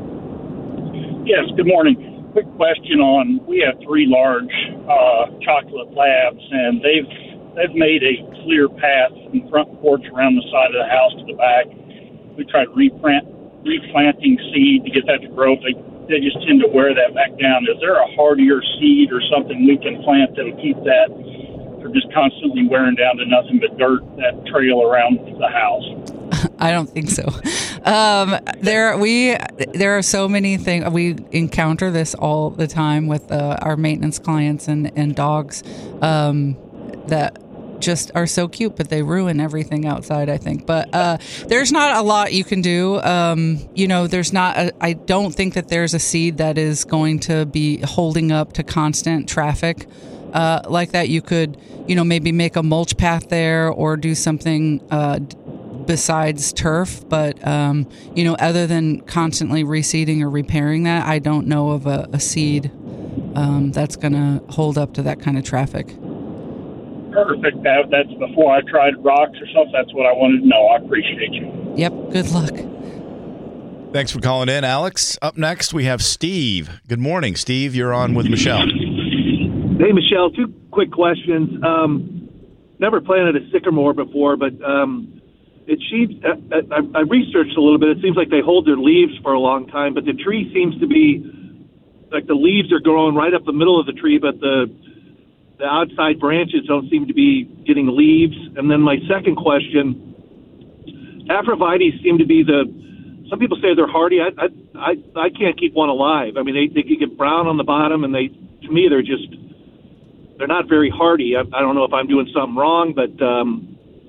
Yes, good morning. Quick question on, we have three large uh, chocolate labs, and they've They've made a clear path from the front porch around the side of the house to the back. We tried replant, replanting seed to get that to grow. They they just tend to wear that back down. Is there a hardier seed or something we can plant that'll keep that from just constantly wearing down to nothing but dirt, that trail around the house? I don't think so. Um, there we there are so many things. We encounter this all the time with uh, our maintenance clients and, and dogs um, that just are so cute, but they ruin everything outside, I think. But uh, there's not a lot you can do. Um, you know, there's not, a, I don't think that there's a seed that is going to be holding up to constant traffic uh, like that. You could, you know, maybe make a mulch path there or do something uh, besides turf. But, um, you know, other than constantly reseeding or repairing that, I don't know of a, a seed um, that's going to hold up to that kind of traffic. Perfect. That, that's before I tried rocks or something. That's what I wanted to know. I appreciate you. Yep. Good luck. Thanks for calling in, Alex. Up next, we have Steve. Good morning, Steve. You're on with Michelle. Hey, Michelle. Two quick questions. Um, never planted a sycamore before, but um, it seems, I, I, I researched a little bit. It seems like they hold their leaves for a long time, but the tree seems to be like the leaves are growing right up the middle of the tree, but the The outside branches don't seem to be getting leaves. And then my second question, Aphrodite seem to be the, some people say they're hardy. I I, I, I can't keep one alive. I mean, they, they can get brown on the bottom, and they, to me, they're just, they're not very hardy. I, I don't know if I'm doing something wrong, but um,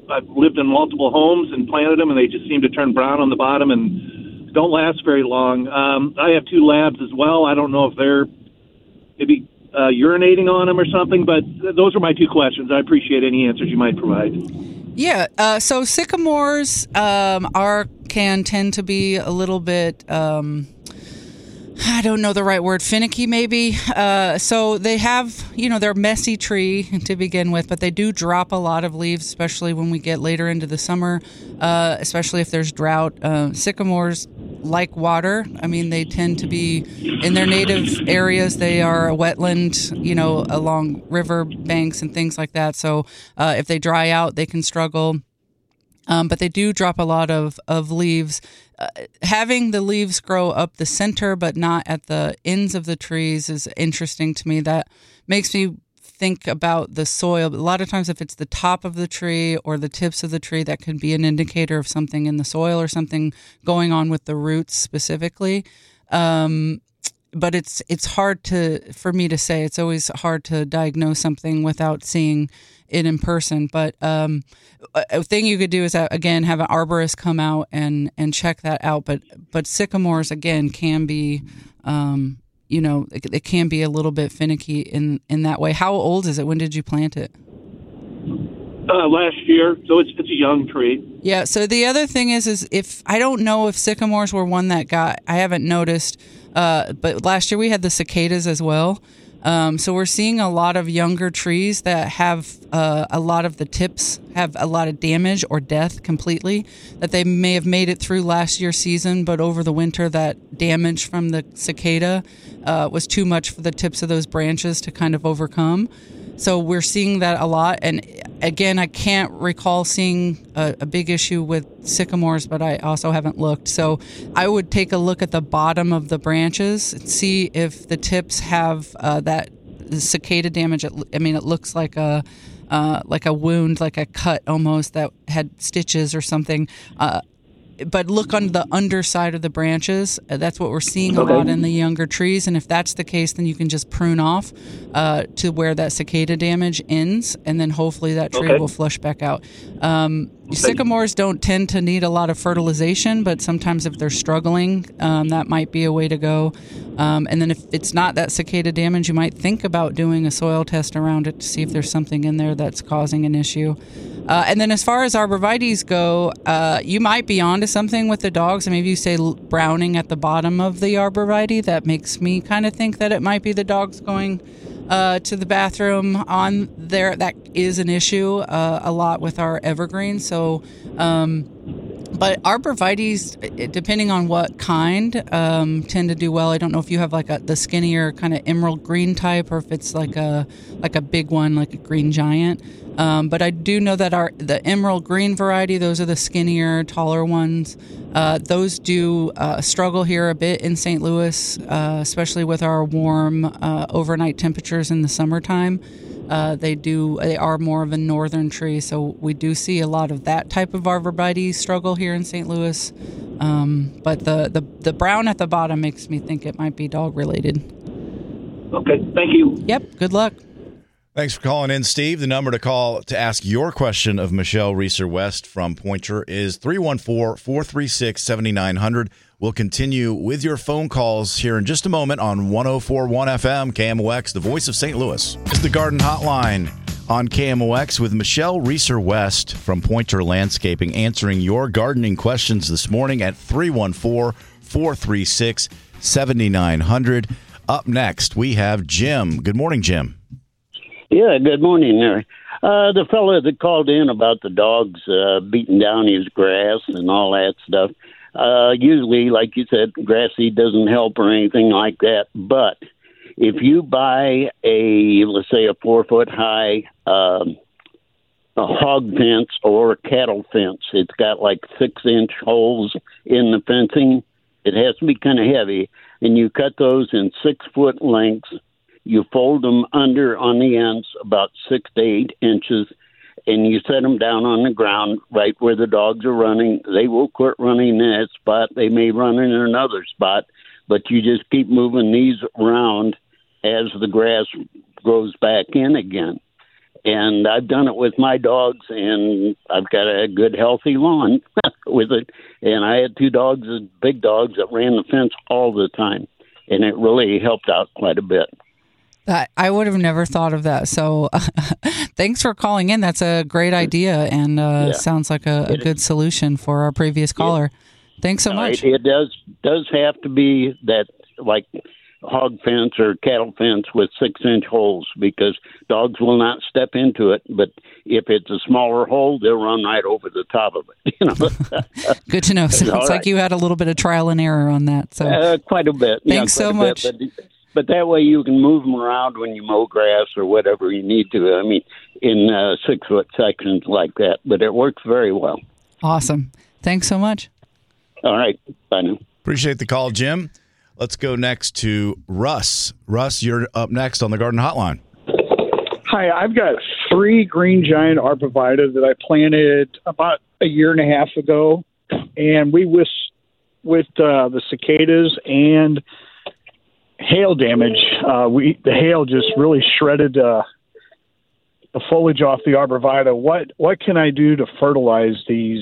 I've lived in multiple homes and planted them, and they just seem to turn brown on the bottom and don't last very long. Um, I have two labs as well. I don't know if they're maybe uh, urinating on them or something, but th- those are my two questions. I appreciate any answers you might provide. Yeah, uh, so sycamores um, are can tend to be a little bit, um, I don't know the right word, finicky maybe. Uh, so they have, you know, they're a messy tree to begin with, but they do drop a lot of leaves, especially when we get later into the summer, uh, especially if there's drought. Uh, sycamores like water. I mean, they tend to be in their native areas. They are a wetland, you know, along river banks and things like that. So uh, if they dry out, they can struggle. Um, but they do drop a lot of, of leaves. Uh, having the leaves grow up the center but not at the ends of the trees is interesting to me. That makes me think about the soil. A lot of times if it's the top of the tree or the tips of the tree, that can be an indicator of something in the soil or something going on with the roots specifically. Um, but it's it's hard to for me to say. It's always hard to diagnose something without seeing it in person. But um, a thing you could do is, uh, again, have an arborist come out and, and check that out. But but sycamores, again, can be, um, you know, it, it can be a little bit finicky in, in that way. How old is it? When did you plant it? Uh, last year, so it's it's a young tree. Yeah. So the other thing is, is if I don't know if sycamores were one that got, I haven't noticed, uh, but last year we had the cicadas as well. Um, so we're seeing a lot of younger trees that have uh, a lot of the tips have a lot of damage or death completely, that they may have made it through last year's season, but over the winter that damage from the cicada uh, was too much for the tips of those branches to kind of overcome. So we're seeing that a lot. And again, I can't recall seeing a, a big issue with sycamores, but I also haven't looked. So I would take a look at the bottom of the branches and see if the tips have uh, that cicada damage. I mean, it looks like a uh, like a wound, like a cut almost that had stitches or something. Uh, but look on the underside of the branches. Uh, that's what we're seeing a Okay. lot in the younger trees. And if that's the case, then you can just prune off uh, to where that cicada damage ends, and then hopefully that tree Okay. will flush back out. Um, sycamores don't tend to need a lot of fertilization, but sometimes if they're struggling, um, that might be a way to go. Um, and then if it's not that cicada damage, you might think about doing a soil test around it to see if there's something in there that's causing an issue. Uh, and then as far as arborvitaes go, uh, you might be onto something with the dogs. And maybe you say l- browning at the bottom of the arborvitae. That makes me kind of think that it might be the dogs going uh, to the bathroom on there. That is an issue uh, a lot with our evergreens. So, um, but arborvitaes, it- depending on what kind, um, tend to do well. I don't know if you have like a, the skinnier kind of emerald green type, or if it's like a like a big one, like a green giant. Um, but I do know that our the emerald green variety, those are the skinnier, taller ones. Uh, those do uh, struggle here a bit in Saint Louis, uh, especially with our warm uh, overnight temperatures in the summertime. Uh, they do. They are more of a northern tree, so we do see a lot of that type of arborvitae struggle here in Saint Louis. Um, but the, the the brown at the bottom makes me think it might be dog related. Okay, thank you. Yep. Good luck. Thanks for calling in, Steve. The number to call to ask your question of Michelle Reeser West from Pointer is three one four, four three six, seven nine zero zero. We'll continue with your phone calls here in just a moment on one oh four point one F M, K M O X, the voice of Saint Louis. It's the Garden Hotline on K M O X with Michelle Reeser West from Pointer Landscaping, answering your gardening questions this morning at three one four, four three six, seven nine zero zero. Up next, we have Jim. Good morning, Jim. Yeah, good morning there. Uh, the fellow that called in about the dogs uh, beating down his grass and all that stuff, uh, usually, like you said, grass seed doesn't help or anything like that. But if you buy a, let's say, a four-foot-high um, a hog fence or a cattle fence, it's got like six-inch holes in the fencing. It has to be kind of heavy, and you cut those in six-foot lengths. You fold them under on the ends about six to eight inches, and you set them down on the ground right where the dogs are running. They will quit running in that spot. They may run in another spot, but you just keep moving these around as the grass grows back in again. And I've done it with my dogs, and I've got a good, healthy lawn with it. And I had two dogs, big dogs, that ran the fence all the time, and it really helped out quite a bit. That, I would have never thought of that. So uh, thanks for calling in. That's a great idea, and uh, Yeah. sounds like a, a good solution for our previous caller. Thanks so All much. right, it does does have to be that, like, hog fence or cattle fence with six-inch holes, because dogs will not step into it. But if it's a smaller hole, they'll run right over the top of it. You know. Good to know. Sounds All like right. you had a little bit of trial and error on that. So Uh, quite a bit. Yeah, Thanks quite so a bit. much. But, but that way you can move them around when you mow grass or whatever you need to. I mean, in uh, six-foot sections like that. But it works very well. Awesome. Thanks so much. All right. Bye now. Appreciate the call, Jim. Let's go next to Russ. Russ, you're up next on the Garden Hotline. Hi, I've got three green giant arborvitae that I planted about a year and a half ago, and we with with uh, the cicadas and hail damage. Uh, we the hail just really shredded uh, the foliage off the arborvitae. What what can I do to fertilize these?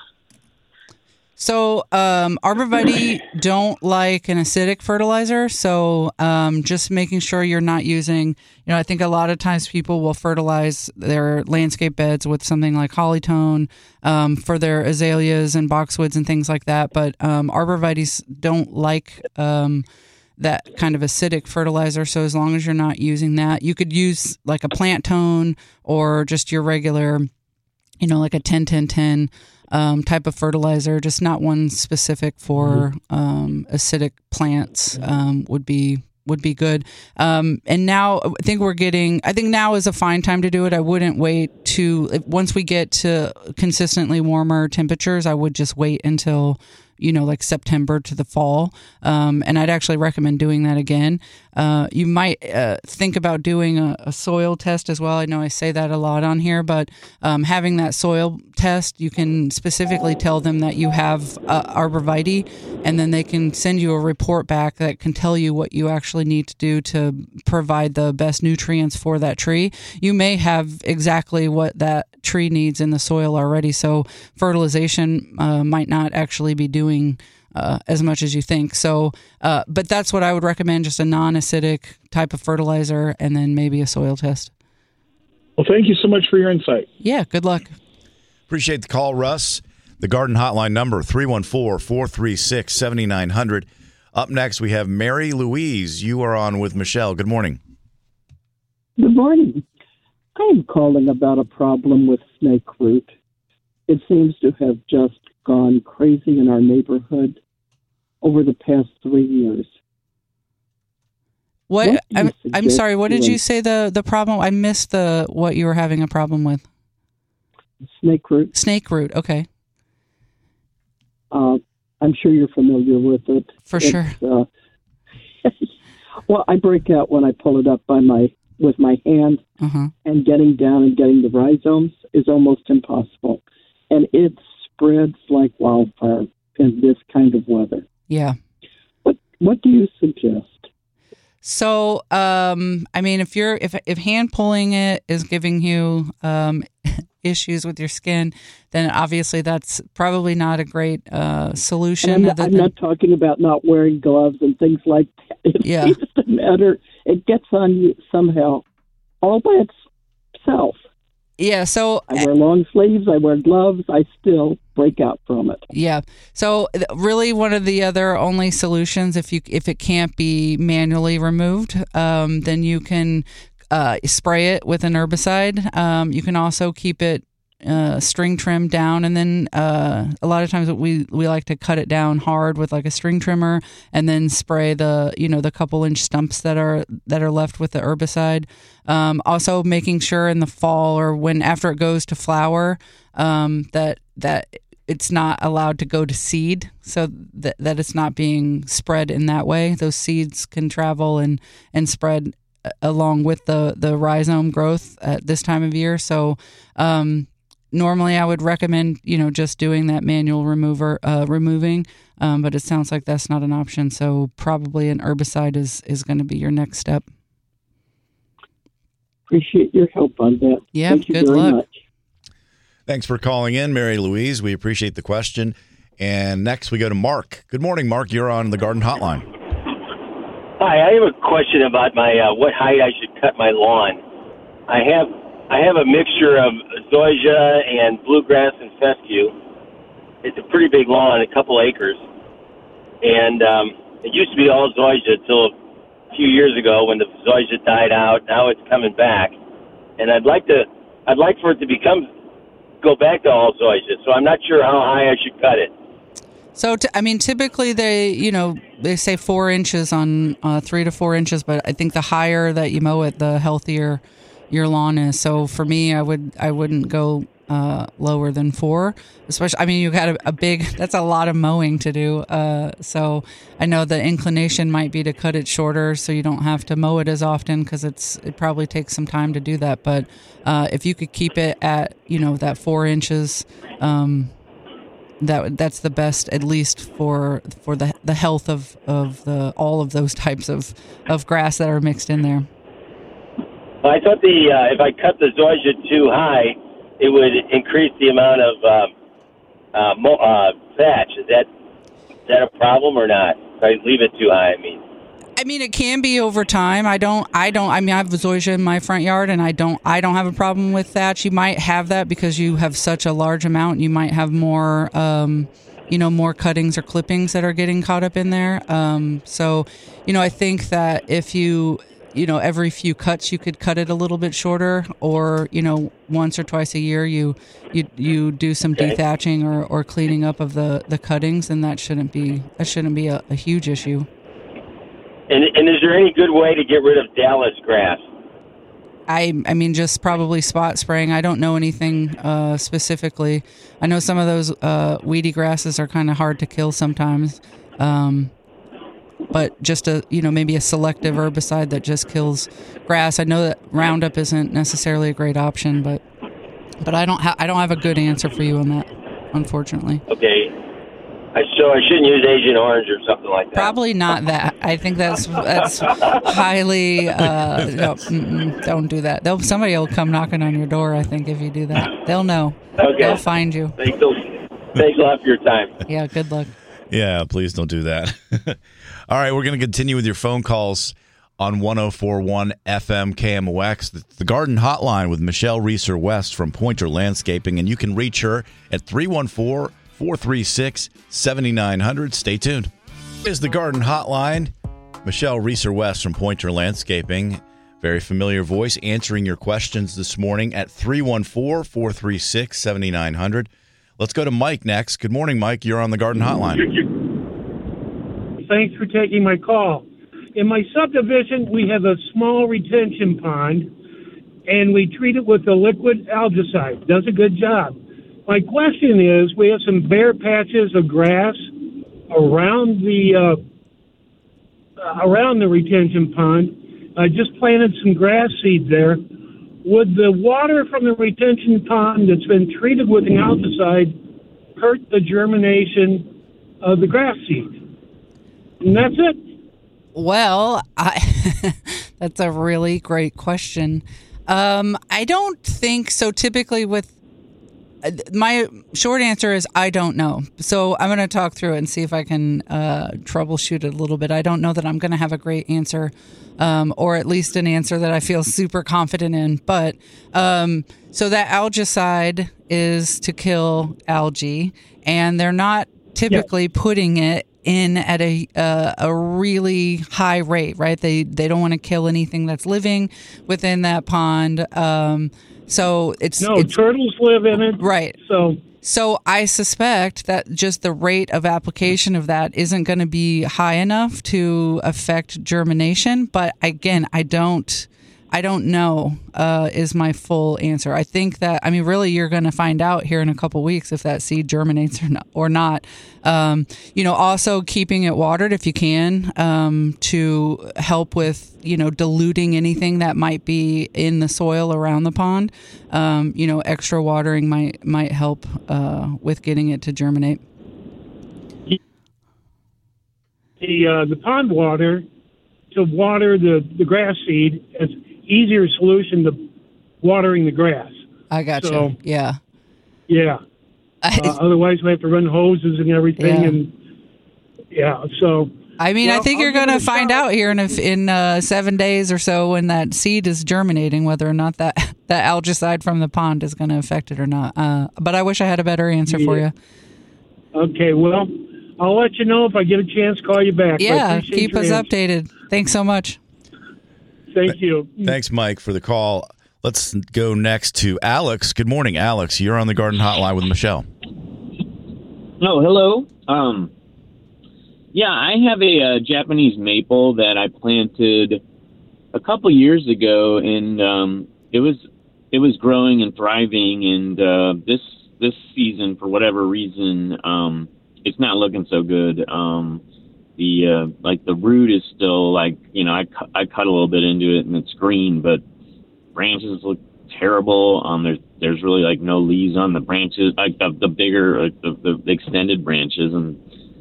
So um, arborvitae don't like an acidic fertilizer. So um, just making sure you're not using, you know, I think a lot of times people will fertilize their landscape beds with something like Hollytone um, for their azaleas and boxwoods and things like that. But um, arborvitaes don't like um, that kind of acidic fertilizer. So as long as you're not using that, you could use like a plant tone or just your regular, you know, like a ten ten ten um, type of fertilizer, just not one specific for um, acidic plants um, would be would be good. Um, and now I think we're getting, I think now is a fine time to do it. I wouldn't wait to, once we get to consistently warmer temperatures, I would just wait until, you know, like September to the fall. Um, and I'd actually recommend doing that again. Uh, you might uh, think about doing a, a soil test as well. I know I say that a lot on here, but um, having that soil test, you can specifically tell them that you have uh, arborvitae, and then they can send you a report back that can tell you what you actually need to do to provide the best nutrients for that tree. You may have exactly what that tree needs in the soil already, so fertilization uh, might not actually be doing uh, as much as you think. So, uh, but that's what I would recommend, just a non-acidic type of fertilizer, and then maybe a soil test. Well, thank you so much for your insight. Yeah, good luck. Appreciate the call, Russ. The Garden Hotline number, three one four, four three six, seven nine zero zero. Up next, we have Mary Louise. You are on with Michelle. Good morning. Good morning. I'm calling about a problem with snake root. It seems to have just gone crazy in our neighborhood over the past three years. What, What do you I'm I'm suggest sorry. What did doing? you say the the problem? I missed the what you were having a problem with. Snake root. Snake root. Okay. Uh, I'm sure you're familiar with it. For It's, sure. Uh, well, I break out when I pull it up by my with my hand, uh-huh. and getting down and getting the rhizomes is almost impossible, and it spreads like wildfire in this kind of weather. Yeah. What What do you suggest? So, um, I mean, if you're if if hand pulling it is giving you um, issues with your skin, then obviously that's probably not a great uh, solution. And I'm, other I'm than- not talking about not wearing gloves and things like that. It Yeah. seems to matter. It gets on you somehow, all by itself. Yeah. So I wear long sleeves. I wear gloves. I still break out from it. Yeah. So th- really one of the other only solutions, if you if it can't be manually removed, um, then you can uh, spray it with an herbicide. Um, you can also keep it uh, string trimmed down, and then uh, a lot of times we we like to cut it down hard with like a string trimmer, and then spray the you know the couple inch stumps that are that are left with the herbicide. Um, also making sure in the fall or when after it goes to flower um, that that it's not allowed to go to seed, so that that it's not being spread in that way. Those seeds can travel and and spread along with the the rhizome growth at this time of year. So um, normally I would recommend you know just doing that manual remover uh, removing, um, but it sounds like that's not an option. So probably an herbicide is is going to be your next step. appreciate your help on that. Yeah, Thank you good very luck. much. Thanks for calling in, Mary Louise. We appreciate the question. And next we go to Mark. Good morning, Mark. You're on the Garden Hotline. Hi, I have a question about my uh, what height I should cut my lawn. I have I have a mixture of zoysia and bluegrass and fescue. It's a pretty big lawn, a couple acres, and um, it used to be all zoysia until a few years ago when the zoysia died out. Now it's coming back, and I'd like to I'd like for it to become go back to all zoysia. So I'm not sure how high I should cut it. So, t- I mean, typically they, you know, they say four inches on uh, three to four inches, but I think the higher that you mow it, the healthier your lawn is. So for me, I would, I wouldn't go uh, lower than four, especially, I mean, you got a, a big, that's a lot of mowing to do. Uh, so I know the inclination might be to cut it shorter so you don't have to mow it as often because it's, it probably takes some time to do that. But uh, if you could keep it at, you know, that four inches, um, That that's the best, at least for for the the health of, of the all of those types of, of grass that are mixed in there. Well, I thought the uh, if I cut the zoysia too high, it would increase the amount of uh, uh, mo- uh, thatch. Is that is that a problem or not? If I leave it too high, I mean. I mean, it can be over time. I don't, I don't, I mean, I have zoysia in my front yard and I don't, I don't have a problem with that. You might have that because you have such a large amount. You might have more, um, you know, more cuttings or clippings that are getting caught up in there. Um, so, you know, I think that if you, you know, every few cuts, you could cut it a little bit shorter, or, you know, once or twice a year, you, you, you do some Okay. dethatching or, or cleaning up of the, the cuttings, and that shouldn't be, that shouldn't be a, a huge issue. And, and is there any good way to get rid of Dallas grass? I I mean, just probably spot spraying. I don't know anything uh, specifically. I know some of those uh, weedy grasses are kind of hard to kill sometimes. Um, but just a, you know, maybe a selective herbicide that just kills grass. I know that Roundup isn't necessarily a great option, but but I don't ha- I don't have a good answer for you on that, unfortunately. Okay. I, so I shouldn't use Agent Orange or something like that. Probably not that. I think that's that's highly uh, no, mm-mm, don't do that. They'll somebody will come knocking on your door. I think if you do that, they'll know. Okay. They'll find you. Thanks a, thanks a lot for your time. Yeah. Good luck. Yeah, please don't do that. All right, we're going to continue with your phone calls on one oh four point one F M K M O X, the, the Garden Hotline with Michelle Reeser West from Pointer Landscaping, and you can reach her at three one four, four three six, seven nine zero zero. Stay tuned. Is the Garden Hotline. Michelle Reeser West from Pointer Landscaping, very familiar voice, answering your questions this morning at three one four, four three six, seven nine zero zero. Let's go to Mike next. Good morning, Mike. You're on the Garden Hotline. Thanks for taking my call. In my subdivision, we have a small retention pond, and we treat it with a liquid algicide. Does a good job. My question is, we have some bare patches of grass around the uh, uh, around the retention pond. I just planted some grass seed there. Would the water from the retention pond that's been treated with an algicide hurt the germination of the grass seed? And that's it. Well, I, that's a really great question. Um, I don't think so. Typically with my short answer is I don't know. So I'm going to talk through it and see if I can uh, troubleshoot it a little bit. I don't know that I'm going to have a great answer, um, or at least an answer that I feel super confident in. But um, so that algicide is to kill algae, and they're not typically yep. putting it in at a uh, a really high rate, right? They they don't want to kill anything that's living within that pond. Um, So it's no it's, turtles live in it, right? So, so I suspect that just the rate of application of that isn't going to be high enough to affect germination. But again, I don't, I don't know. Uh, is my full answer. I think that I mean, really, you're going to find out here in a couple weeks if that seed germinates or not. Or not. Um, you know, also keeping it watered if you can um, to help with, you know, diluting anything that might be in the soil around the pond. Um, you know, extra watering might might help uh, with getting it to germinate. The uh, the pond water to water the, the grass seed, as easier solution to watering the grass. I got So- you. Yeah. Yeah. Uh, otherwise, we have to run hoses and everything, Yeah. and yeah. So I mean, I Well, think I'll you're give going it to a find shot. out here in a, in uh, seven days or so when that seed is germinating, whether or not that, that algicide from the pond is going to affect it or not. Uh, but I wish I had a better answer for Yeah. you. Okay, well, I'll let you know if I get a chance to call you back. I Yeah, appreciate keep your us answer. updated. Thanks so much. Thank you. Thanks, Mike, for the call. Let's go next to Alex. Good morning, Alex. You're on the Garden Hotline with Michelle. Oh, hello. Um, yeah, I have a, uh Japanese maple that I planted a couple years ago, and um, it was it was growing and thriving. And uh, this this season, for whatever reason, um, it's not looking so good. Um, the uh, like the root is still like you know I cu- I cut a little bit into it and it's green, but branches look terrible. Um, there's there's really like no leaves on the branches, like the, the bigger, like the, the extended branches, and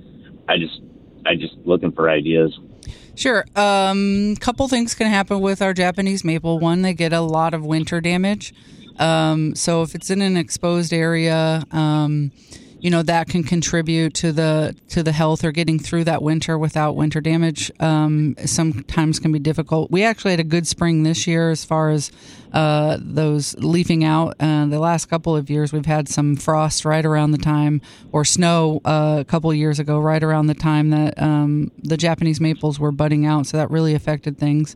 I just I just looking for ideas. Sure. Um, couple things can happen with our Japanese maple. One, they get a lot of winter damage. Um, so if it's in an exposed area, um, you know, that can contribute to the to the health or getting through that winter without winter damage. Um, sometimes can be difficult. We actually had a good spring this year as far as uh, those leafing out. Uh, the last couple of years, we've had some frost right around the time, or snow uh, a couple of years ago, right around the time that um, the Japanese maples were budding out. So that really affected things.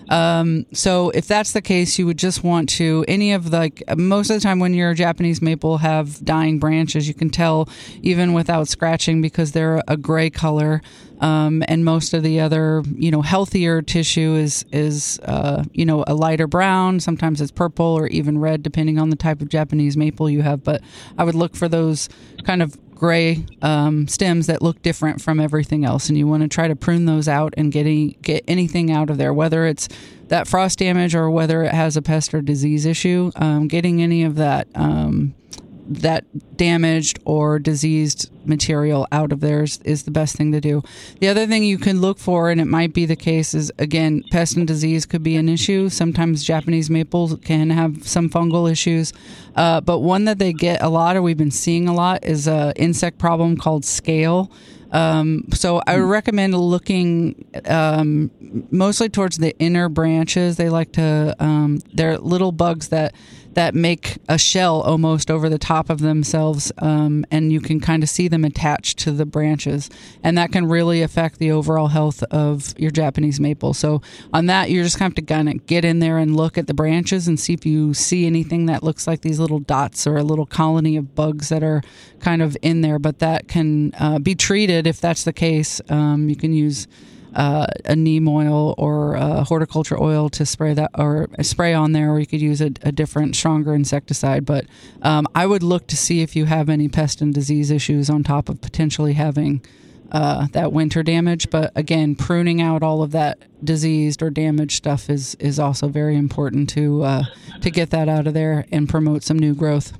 Um, so if that's the case, you would just want to, any of the, like, most of the time when your Japanese maple have dying branches, you can tell even without scratching because they're a gray color. Um, and most of the other, you know, healthier tissue is, is, uh, you know, a lighter brown. Sometimes it's purple or even red, depending on the type of Japanese maple you have. But I would look for those kind of gray um, stems that look different from everything else, and you want to try to prune those out and get any, get anything out of there, whether it's that frost damage or whether it has a pest or disease issue. Um, getting any of that um, that damaged or diseased material out of there is, is the best thing to do. The other thing you can look for, and it might be the case, is again, pest and disease could be an issue. Sometimes Japanese maples can have some fungal issues, uh, but one that they get a lot, or we've been seeing a lot, is an insect problem called scale. Um, so I would recommend looking um, mostly towards the inner branches. They like to, um, they're little bugs that that make a shell almost over the top of themselves, um, and you can kind of see them attached to the branches, and that can really affect the overall health of your Japanese maple. So on that, you're just going to have to kind of get in there and look at the branches and see if you see anything that looks like these little dots or a little colony of bugs that are kind of in there, but that can uh, be treated if that's the case. Um, you can use Uh, a neem oil or uh, horticulture oil to spray that, or spray on there, or you could use a, a different, stronger insecticide. But um, I would look to see if you have any pest and disease issues on top of potentially having uh, that winter damage. But again, pruning out all of that diseased or damaged stuff is is also very important to uh, to get that out of there and promote some new growth.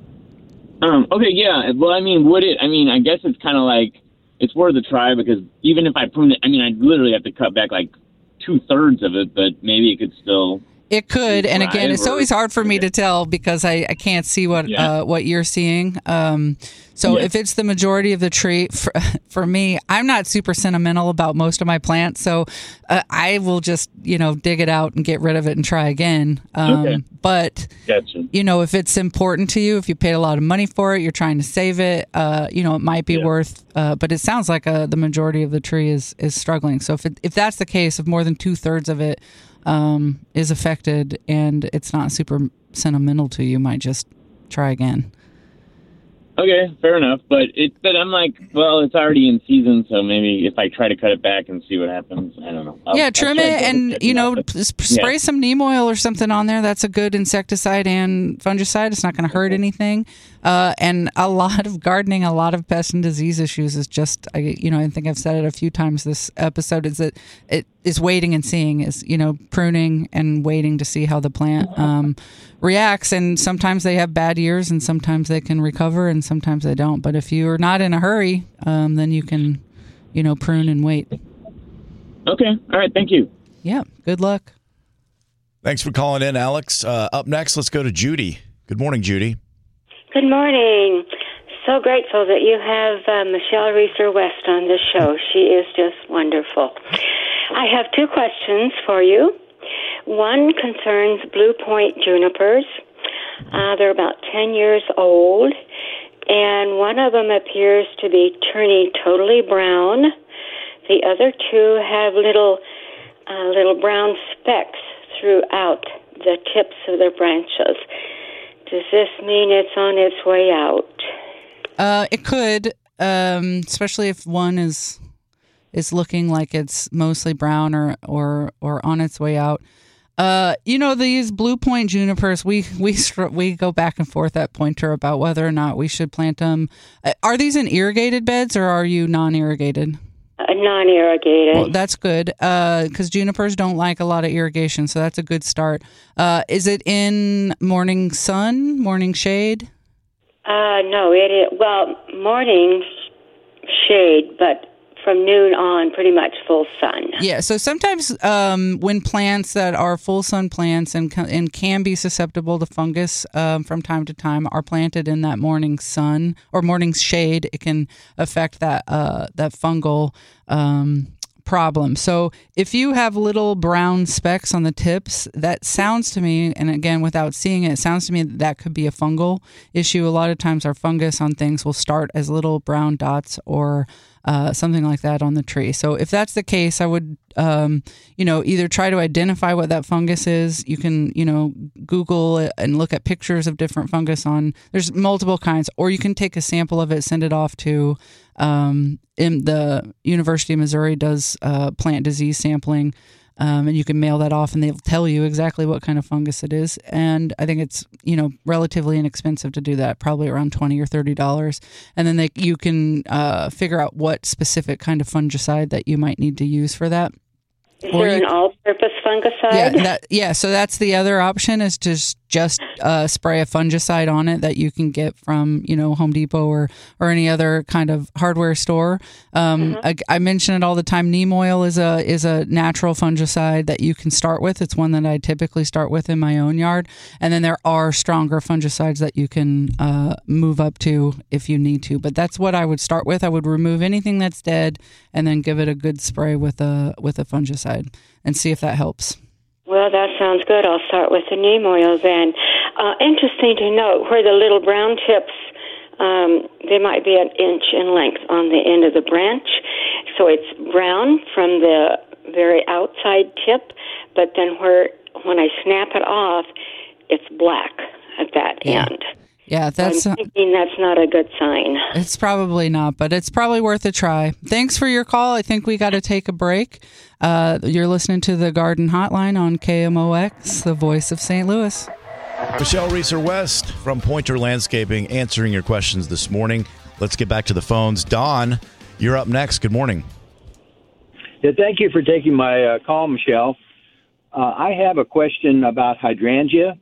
Um, okay, yeah. Well, I mean, would it? I mean, I guess it's kind of like. It's worth a try because even if I prune it, I mean, I literally have to cut back like two thirds of it, but maybe it could still. It could, and again, it's or- always hard for me to tell because I, I can't see what Yeah. uh, what you're seeing. Um, so Yeah. if it's the majority of the tree, for, for me, I'm not super sentimental about most of my plants, so uh, I will just you know dig it out and get rid of it and try again. Um, Okay. But Gotcha. you know, if it's important to you, if you paid a lot of money for it, you're trying to save it, uh, you know, it might be worth. Uh, but it sounds like uh, the majority of the tree is is struggling. So if it, if that's the case, if more than two thirds of it um, is affected and it's not super sentimental to you, you might just try again. Okay, fair enough. But it, but I'm like, well, it's already in season, so maybe if I try to cut it back and see what happens, I don't know. I'll, yeah, I'll trim try it to and, check you it know, out, but- p- spray yeah. some neem oil or something on there. That's a good insecticide and fungicide. It's not going to hurt anything. Uh, and a lot of gardening, a lot of pest and disease issues is just, I, you know, I think I've said it a few times this episode, is that it is waiting and seeing, is, you know, pruning and waiting to see how the plant um, reacts. And sometimes they have bad years and sometimes they can recover and sometimes they don't. But if you're not in a hurry, um, then you can, you know, prune and wait. Okay. All right. Thank you. Yeah. Good luck. Thanks for calling in, Alex. Uh, up next, let's go to Judy. Good morning, Judy. Good morning. So grateful that you have uh, Michelle Reeser West on the show. She is just wonderful. I have two questions for you. One concerns Blue Point junipers. Uh, they're about ten years old, and one of them appears to be turning totally brown. The other two have little, uh, little brown specks throughout the tips of their branches. Does this mean it's on its way out? Uh, it could, um, especially if one is is looking like it's mostly brown or or, or on its way out. Uh, you know, these Blue Point junipers, we we we go back and forth at Pointer about whether or not we should plant them. Are these in irrigated beds or are you non-irrigated? Uh, non-irrigated. Well, that's good because uh, junipers don't like a lot of irrigation, so that's a good start. Uh, is it in morning sun, morning shade? Uh, no, it is, well, morning shade, but from noon on, pretty much full sun. Yeah, so sometimes um, when plants that are full sun plants and, and can be susceptible to fungus um, from time to time are planted in that morning sun or morning shade, it can affect that uh, that fungal um problem. So if you have little brown specks on the tips, that sounds to me, and again, without seeing it, it sounds to me that, that could be a fungal issue. A lot of times our fungus on things will start as little brown dots or uh, something like that on the tree. So if that's the case, I would, um, you know, either try to identify what that fungus is. You can, you know, Google it and look at pictures of different fungus on, there's multiple kinds, or you can take a sample of it, send it off to Um, in the University of Missouri does uh, plant disease sampling, um, and you can mail that off, and they'll tell you exactly what kind of fungus it is. And I think it's you know relatively inexpensive to do that, probably around twenty or thirty dollars. And then they you can uh, figure out what specific kind of fungicide that you might need to use for that. Is there an all-purpose fungicide? Yeah, that, yeah. So that's the other option is to just, just uh, spray a fungicide on it that you can get from you know Home Depot or or any other kind of hardware store. Um, mm-hmm. I, I mention it all the time. Neem oil is a is a natural fungicide that you can start with. It's one that I typically start with in my own yard, and then there are stronger fungicides that you can uh, move up to if you need to. But that's what I would start with. I would remove anything that's dead and then give it a good spray with a with a fungicide. And see if that helps. Well, that sounds good. I'll start with the neem oil then. Uh, interesting to note where the little brown tips, um, they might be an inch in length on the end of the branch. So it's brown from the very outside tip, but then where when I snap it off, it's black at that yeah. end. Yeah, that's. I'm thinking that's not a good sign. It's probably not, but it's probably worth a try. Thanks for your call. I think we got to take a break. Uh, you're listening to the Garden Hotline on K M O X, the voice of Saint Louis. Michelle Reeser West from Pointer Landscaping answering your questions this morning. Let's get back to the phones. Don, you're up next. Good morning. Yeah, thank you for taking my uh, call, Michelle. Uh, I have a question about hydrangea.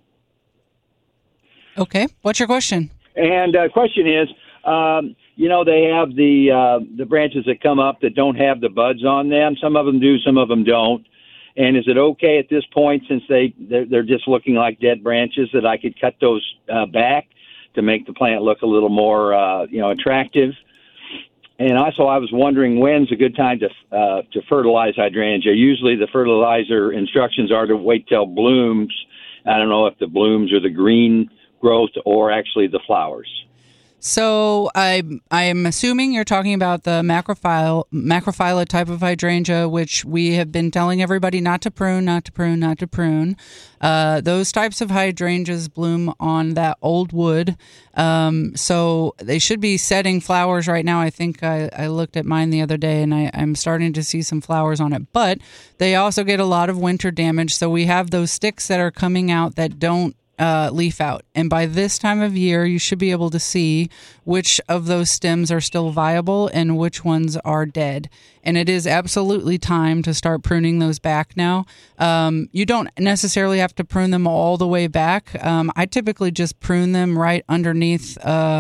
Okay. What's your question? And the uh, question is, um, you know, they have the uh, the branches that come up that don't have the buds on them. Some of them do, some of them don't. And is it okay at this point, since they, they're, they're just looking like dead branches, that I could cut those uh, back to make the plant look a little more, uh, you know, attractive? And also, I was wondering when's a good time to uh, to fertilize hydrangea. Usually the fertilizer instructions are to wait till blooms. I don't know if the blooms are the green growth or actually the flowers. So I I am assuming you're talking about the macrophylla, macrophylla type of hydrangea, which we have been telling everybody not to prune, not to prune, not to prune. Uh, those types of hydrangeas bloom on that old wood. Um, so they should be setting flowers right now. I think I, I looked at mine the other day and I, I'm starting to see some flowers on it. But they also get a lot of winter damage. So we have those sticks that are coming out that don't Uh, leaf out. And by this time of year, you should be able to see which of those stems are still viable and which ones are dead. And it is absolutely time to start pruning those back now. Um, you don't necessarily have to prune them all the way back. Um, I typically just prune them right underneath uh,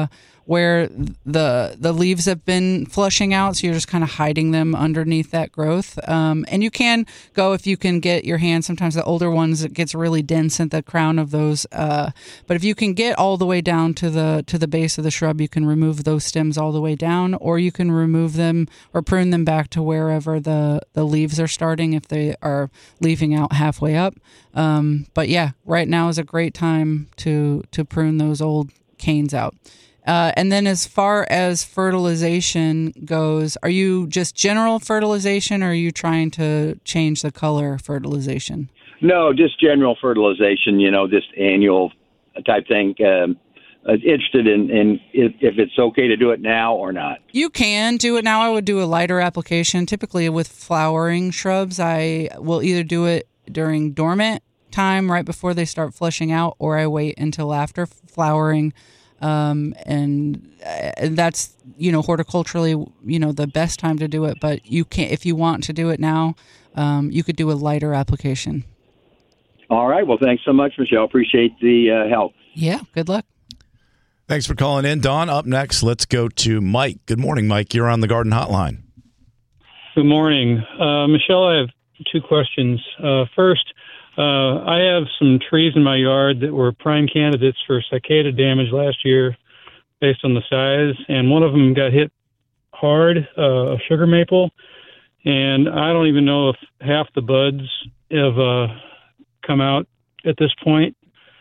where the the leaves have been flushing out, so you're just kind of hiding them underneath that growth. Um, and you can go if you can get your hands. Sometimes the older ones, it gets really dense at the crown of those. Uh, but if you can get all the way down to the to the base of the shrub, you can remove those stems all the way down, or you can remove them or prune them back to wherever the the leaves are starting if they are leafing out halfway up. Um, but yeah, right now is a great time to to prune those old canes out. Uh, and then as far as fertilization goes, are you just general fertilization, or are you trying to change the color fertilization? No, just general fertilization, you know, just annual type thing. Um, interested in, in if, if it's okay to do it now or not. You can do it now. I would do a lighter application. Typically with flowering shrubs, I will either do it during dormant time right before they start flushing out, or I wait until after flowering. Um, and, and that's, you know, horticulturally, you know, the best time to do it. But you can't, if you want to do it now, um, you could do a lighter application. All right. Well, thanks so much, Michelle. Appreciate the uh, help. Yeah. Good luck. Thanks for calling in, Don. Up next, let's go to Mike. Good morning, Mike. You're on the Garden Hotline. Good morning. Uh, Michelle, I have two questions. Uh, first, Uh, I have some trees in my yard that were prime candidates for cicada damage last year based on the size, and one of them got hit hard, uh, a sugar maple, and I don't even know if half the buds have uh, come out at this point.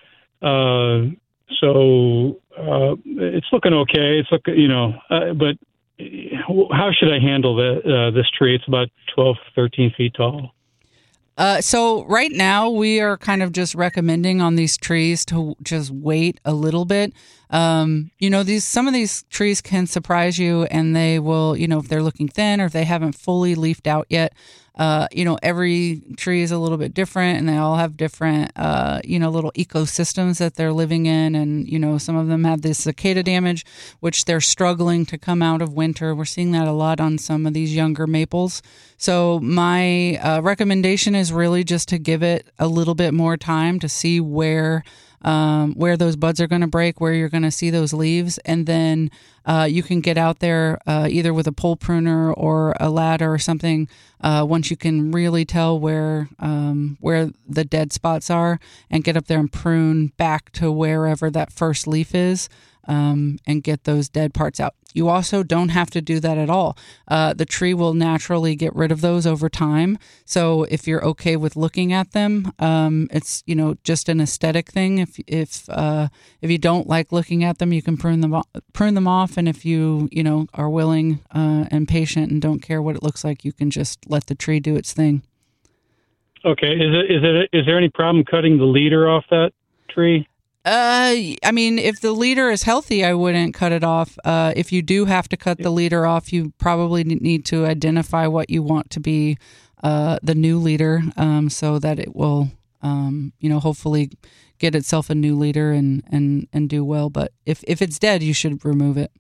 Uh, so uh, it's looking okay. It's looking, you know, uh, but how should I handle the, uh, this tree? It's about twelve, thirteen feet tall. Uh, so right now we are kind of just recommending on these trees to just wait a little bit. Um, you know, these some of these trees can surprise you, and they will, you know, if they're looking thin or if they haven't fully leafed out yet. Uh, you know, every tree is a little bit different, and they all have different, uh, you know, little ecosystems that they're living in. And, you know, some of them have this cicada damage, which they're struggling to come out of winter. We're seeing that a lot on some of these younger maples. So my uh, recommendation is really just to give it a little bit more time to see where Um, where those buds are going to break, where you're going to see those leaves. And then uh, you can get out there uh, either with a pole pruner or a ladder or something uh, once you can really tell where um, where the dead spots are, and get up there and prune back to wherever that first leaf is, um, and get those dead parts out. You also don't have to do that at all. Uh, the tree will naturally get rid of those over time. So if you're okay with looking at them, um, it's, you know, just an aesthetic thing. If if uh, if you don't like looking at them, you can prune them off, prune them off. And if you you know are willing uh, and patient and don't care what it looks like, you can just let the tree do its thing. Okay. Is it is it is there any problem cutting the leader off that tree? Uh, I mean, if the leader is healthy, I wouldn't cut it off. Uh, if you do have to cut the leader off, you probably need to identify what you want to be uh, the new leader, um, so that it will, um, you know, hopefully get itself a new leader and, and, and do well. But if, if it's dead, you should remove it.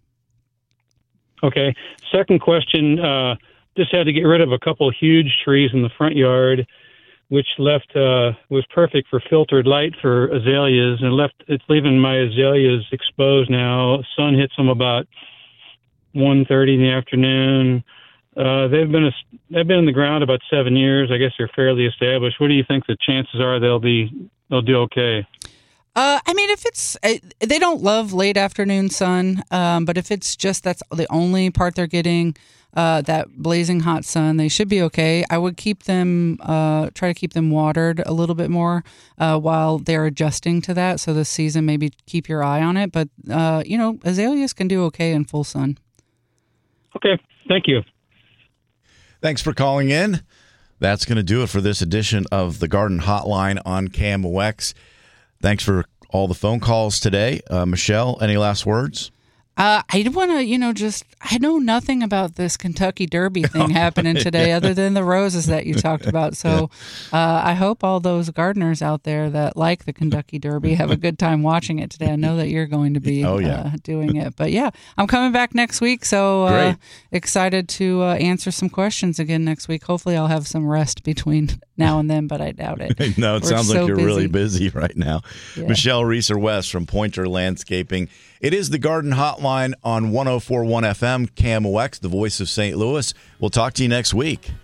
Okay. Second question, uh, just had to get rid of a couple of huge trees in the front yard, which left uh, was perfect for filtered light for azaleas, and left it's leaving my azaleas exposed now. Sun hits them about one thirty in the afternoon. Uh, they've been a, they've been in the ground about seven years. I guess they're fairly established. What do you think the chances are they'll be they'll do okay? Uh, I mean, if it's, uh, they don't love late afternoon sun, um, but if it's just that's the only part they're getting, uh, that blazing hot sun, they should be okay. I would keep them, uh, try to keep them watered a little bit more uh, while they're adjusting to that. So this season, maybe keep your eye on it. But, uh, you know, azaleas can do okay in full sun. Okay. Thank you. Thanks for calling in. That's going to do it for this edition of the Garden Hotline on K M O X. Thanks for all the phone calls today. Uh, Michelle, any last words? Uh, I want to, you know, just, I know nothing about this Kentucky Derby thing happening today yeah. other than the roses that you talked about. So uh, I hope all those gardeners out there that like the Kentucky Derby have a good time watching it today. I know that you're going to be oh, yeah. uh, doing it. But yeah, I'm coming back next week. So uh, excited to uh, answer some questions again next week. Hopefully I'll have some rest between now and then, but I doubt it. No, it We're sounds so like you're busy. really busy right now. Yeah. Michelle Reeser West from Pointer Landscaping. It is the Garden Hotline on one oh four point one F M, K M O X, the voice of Saint Louis. We'll talk to you next week.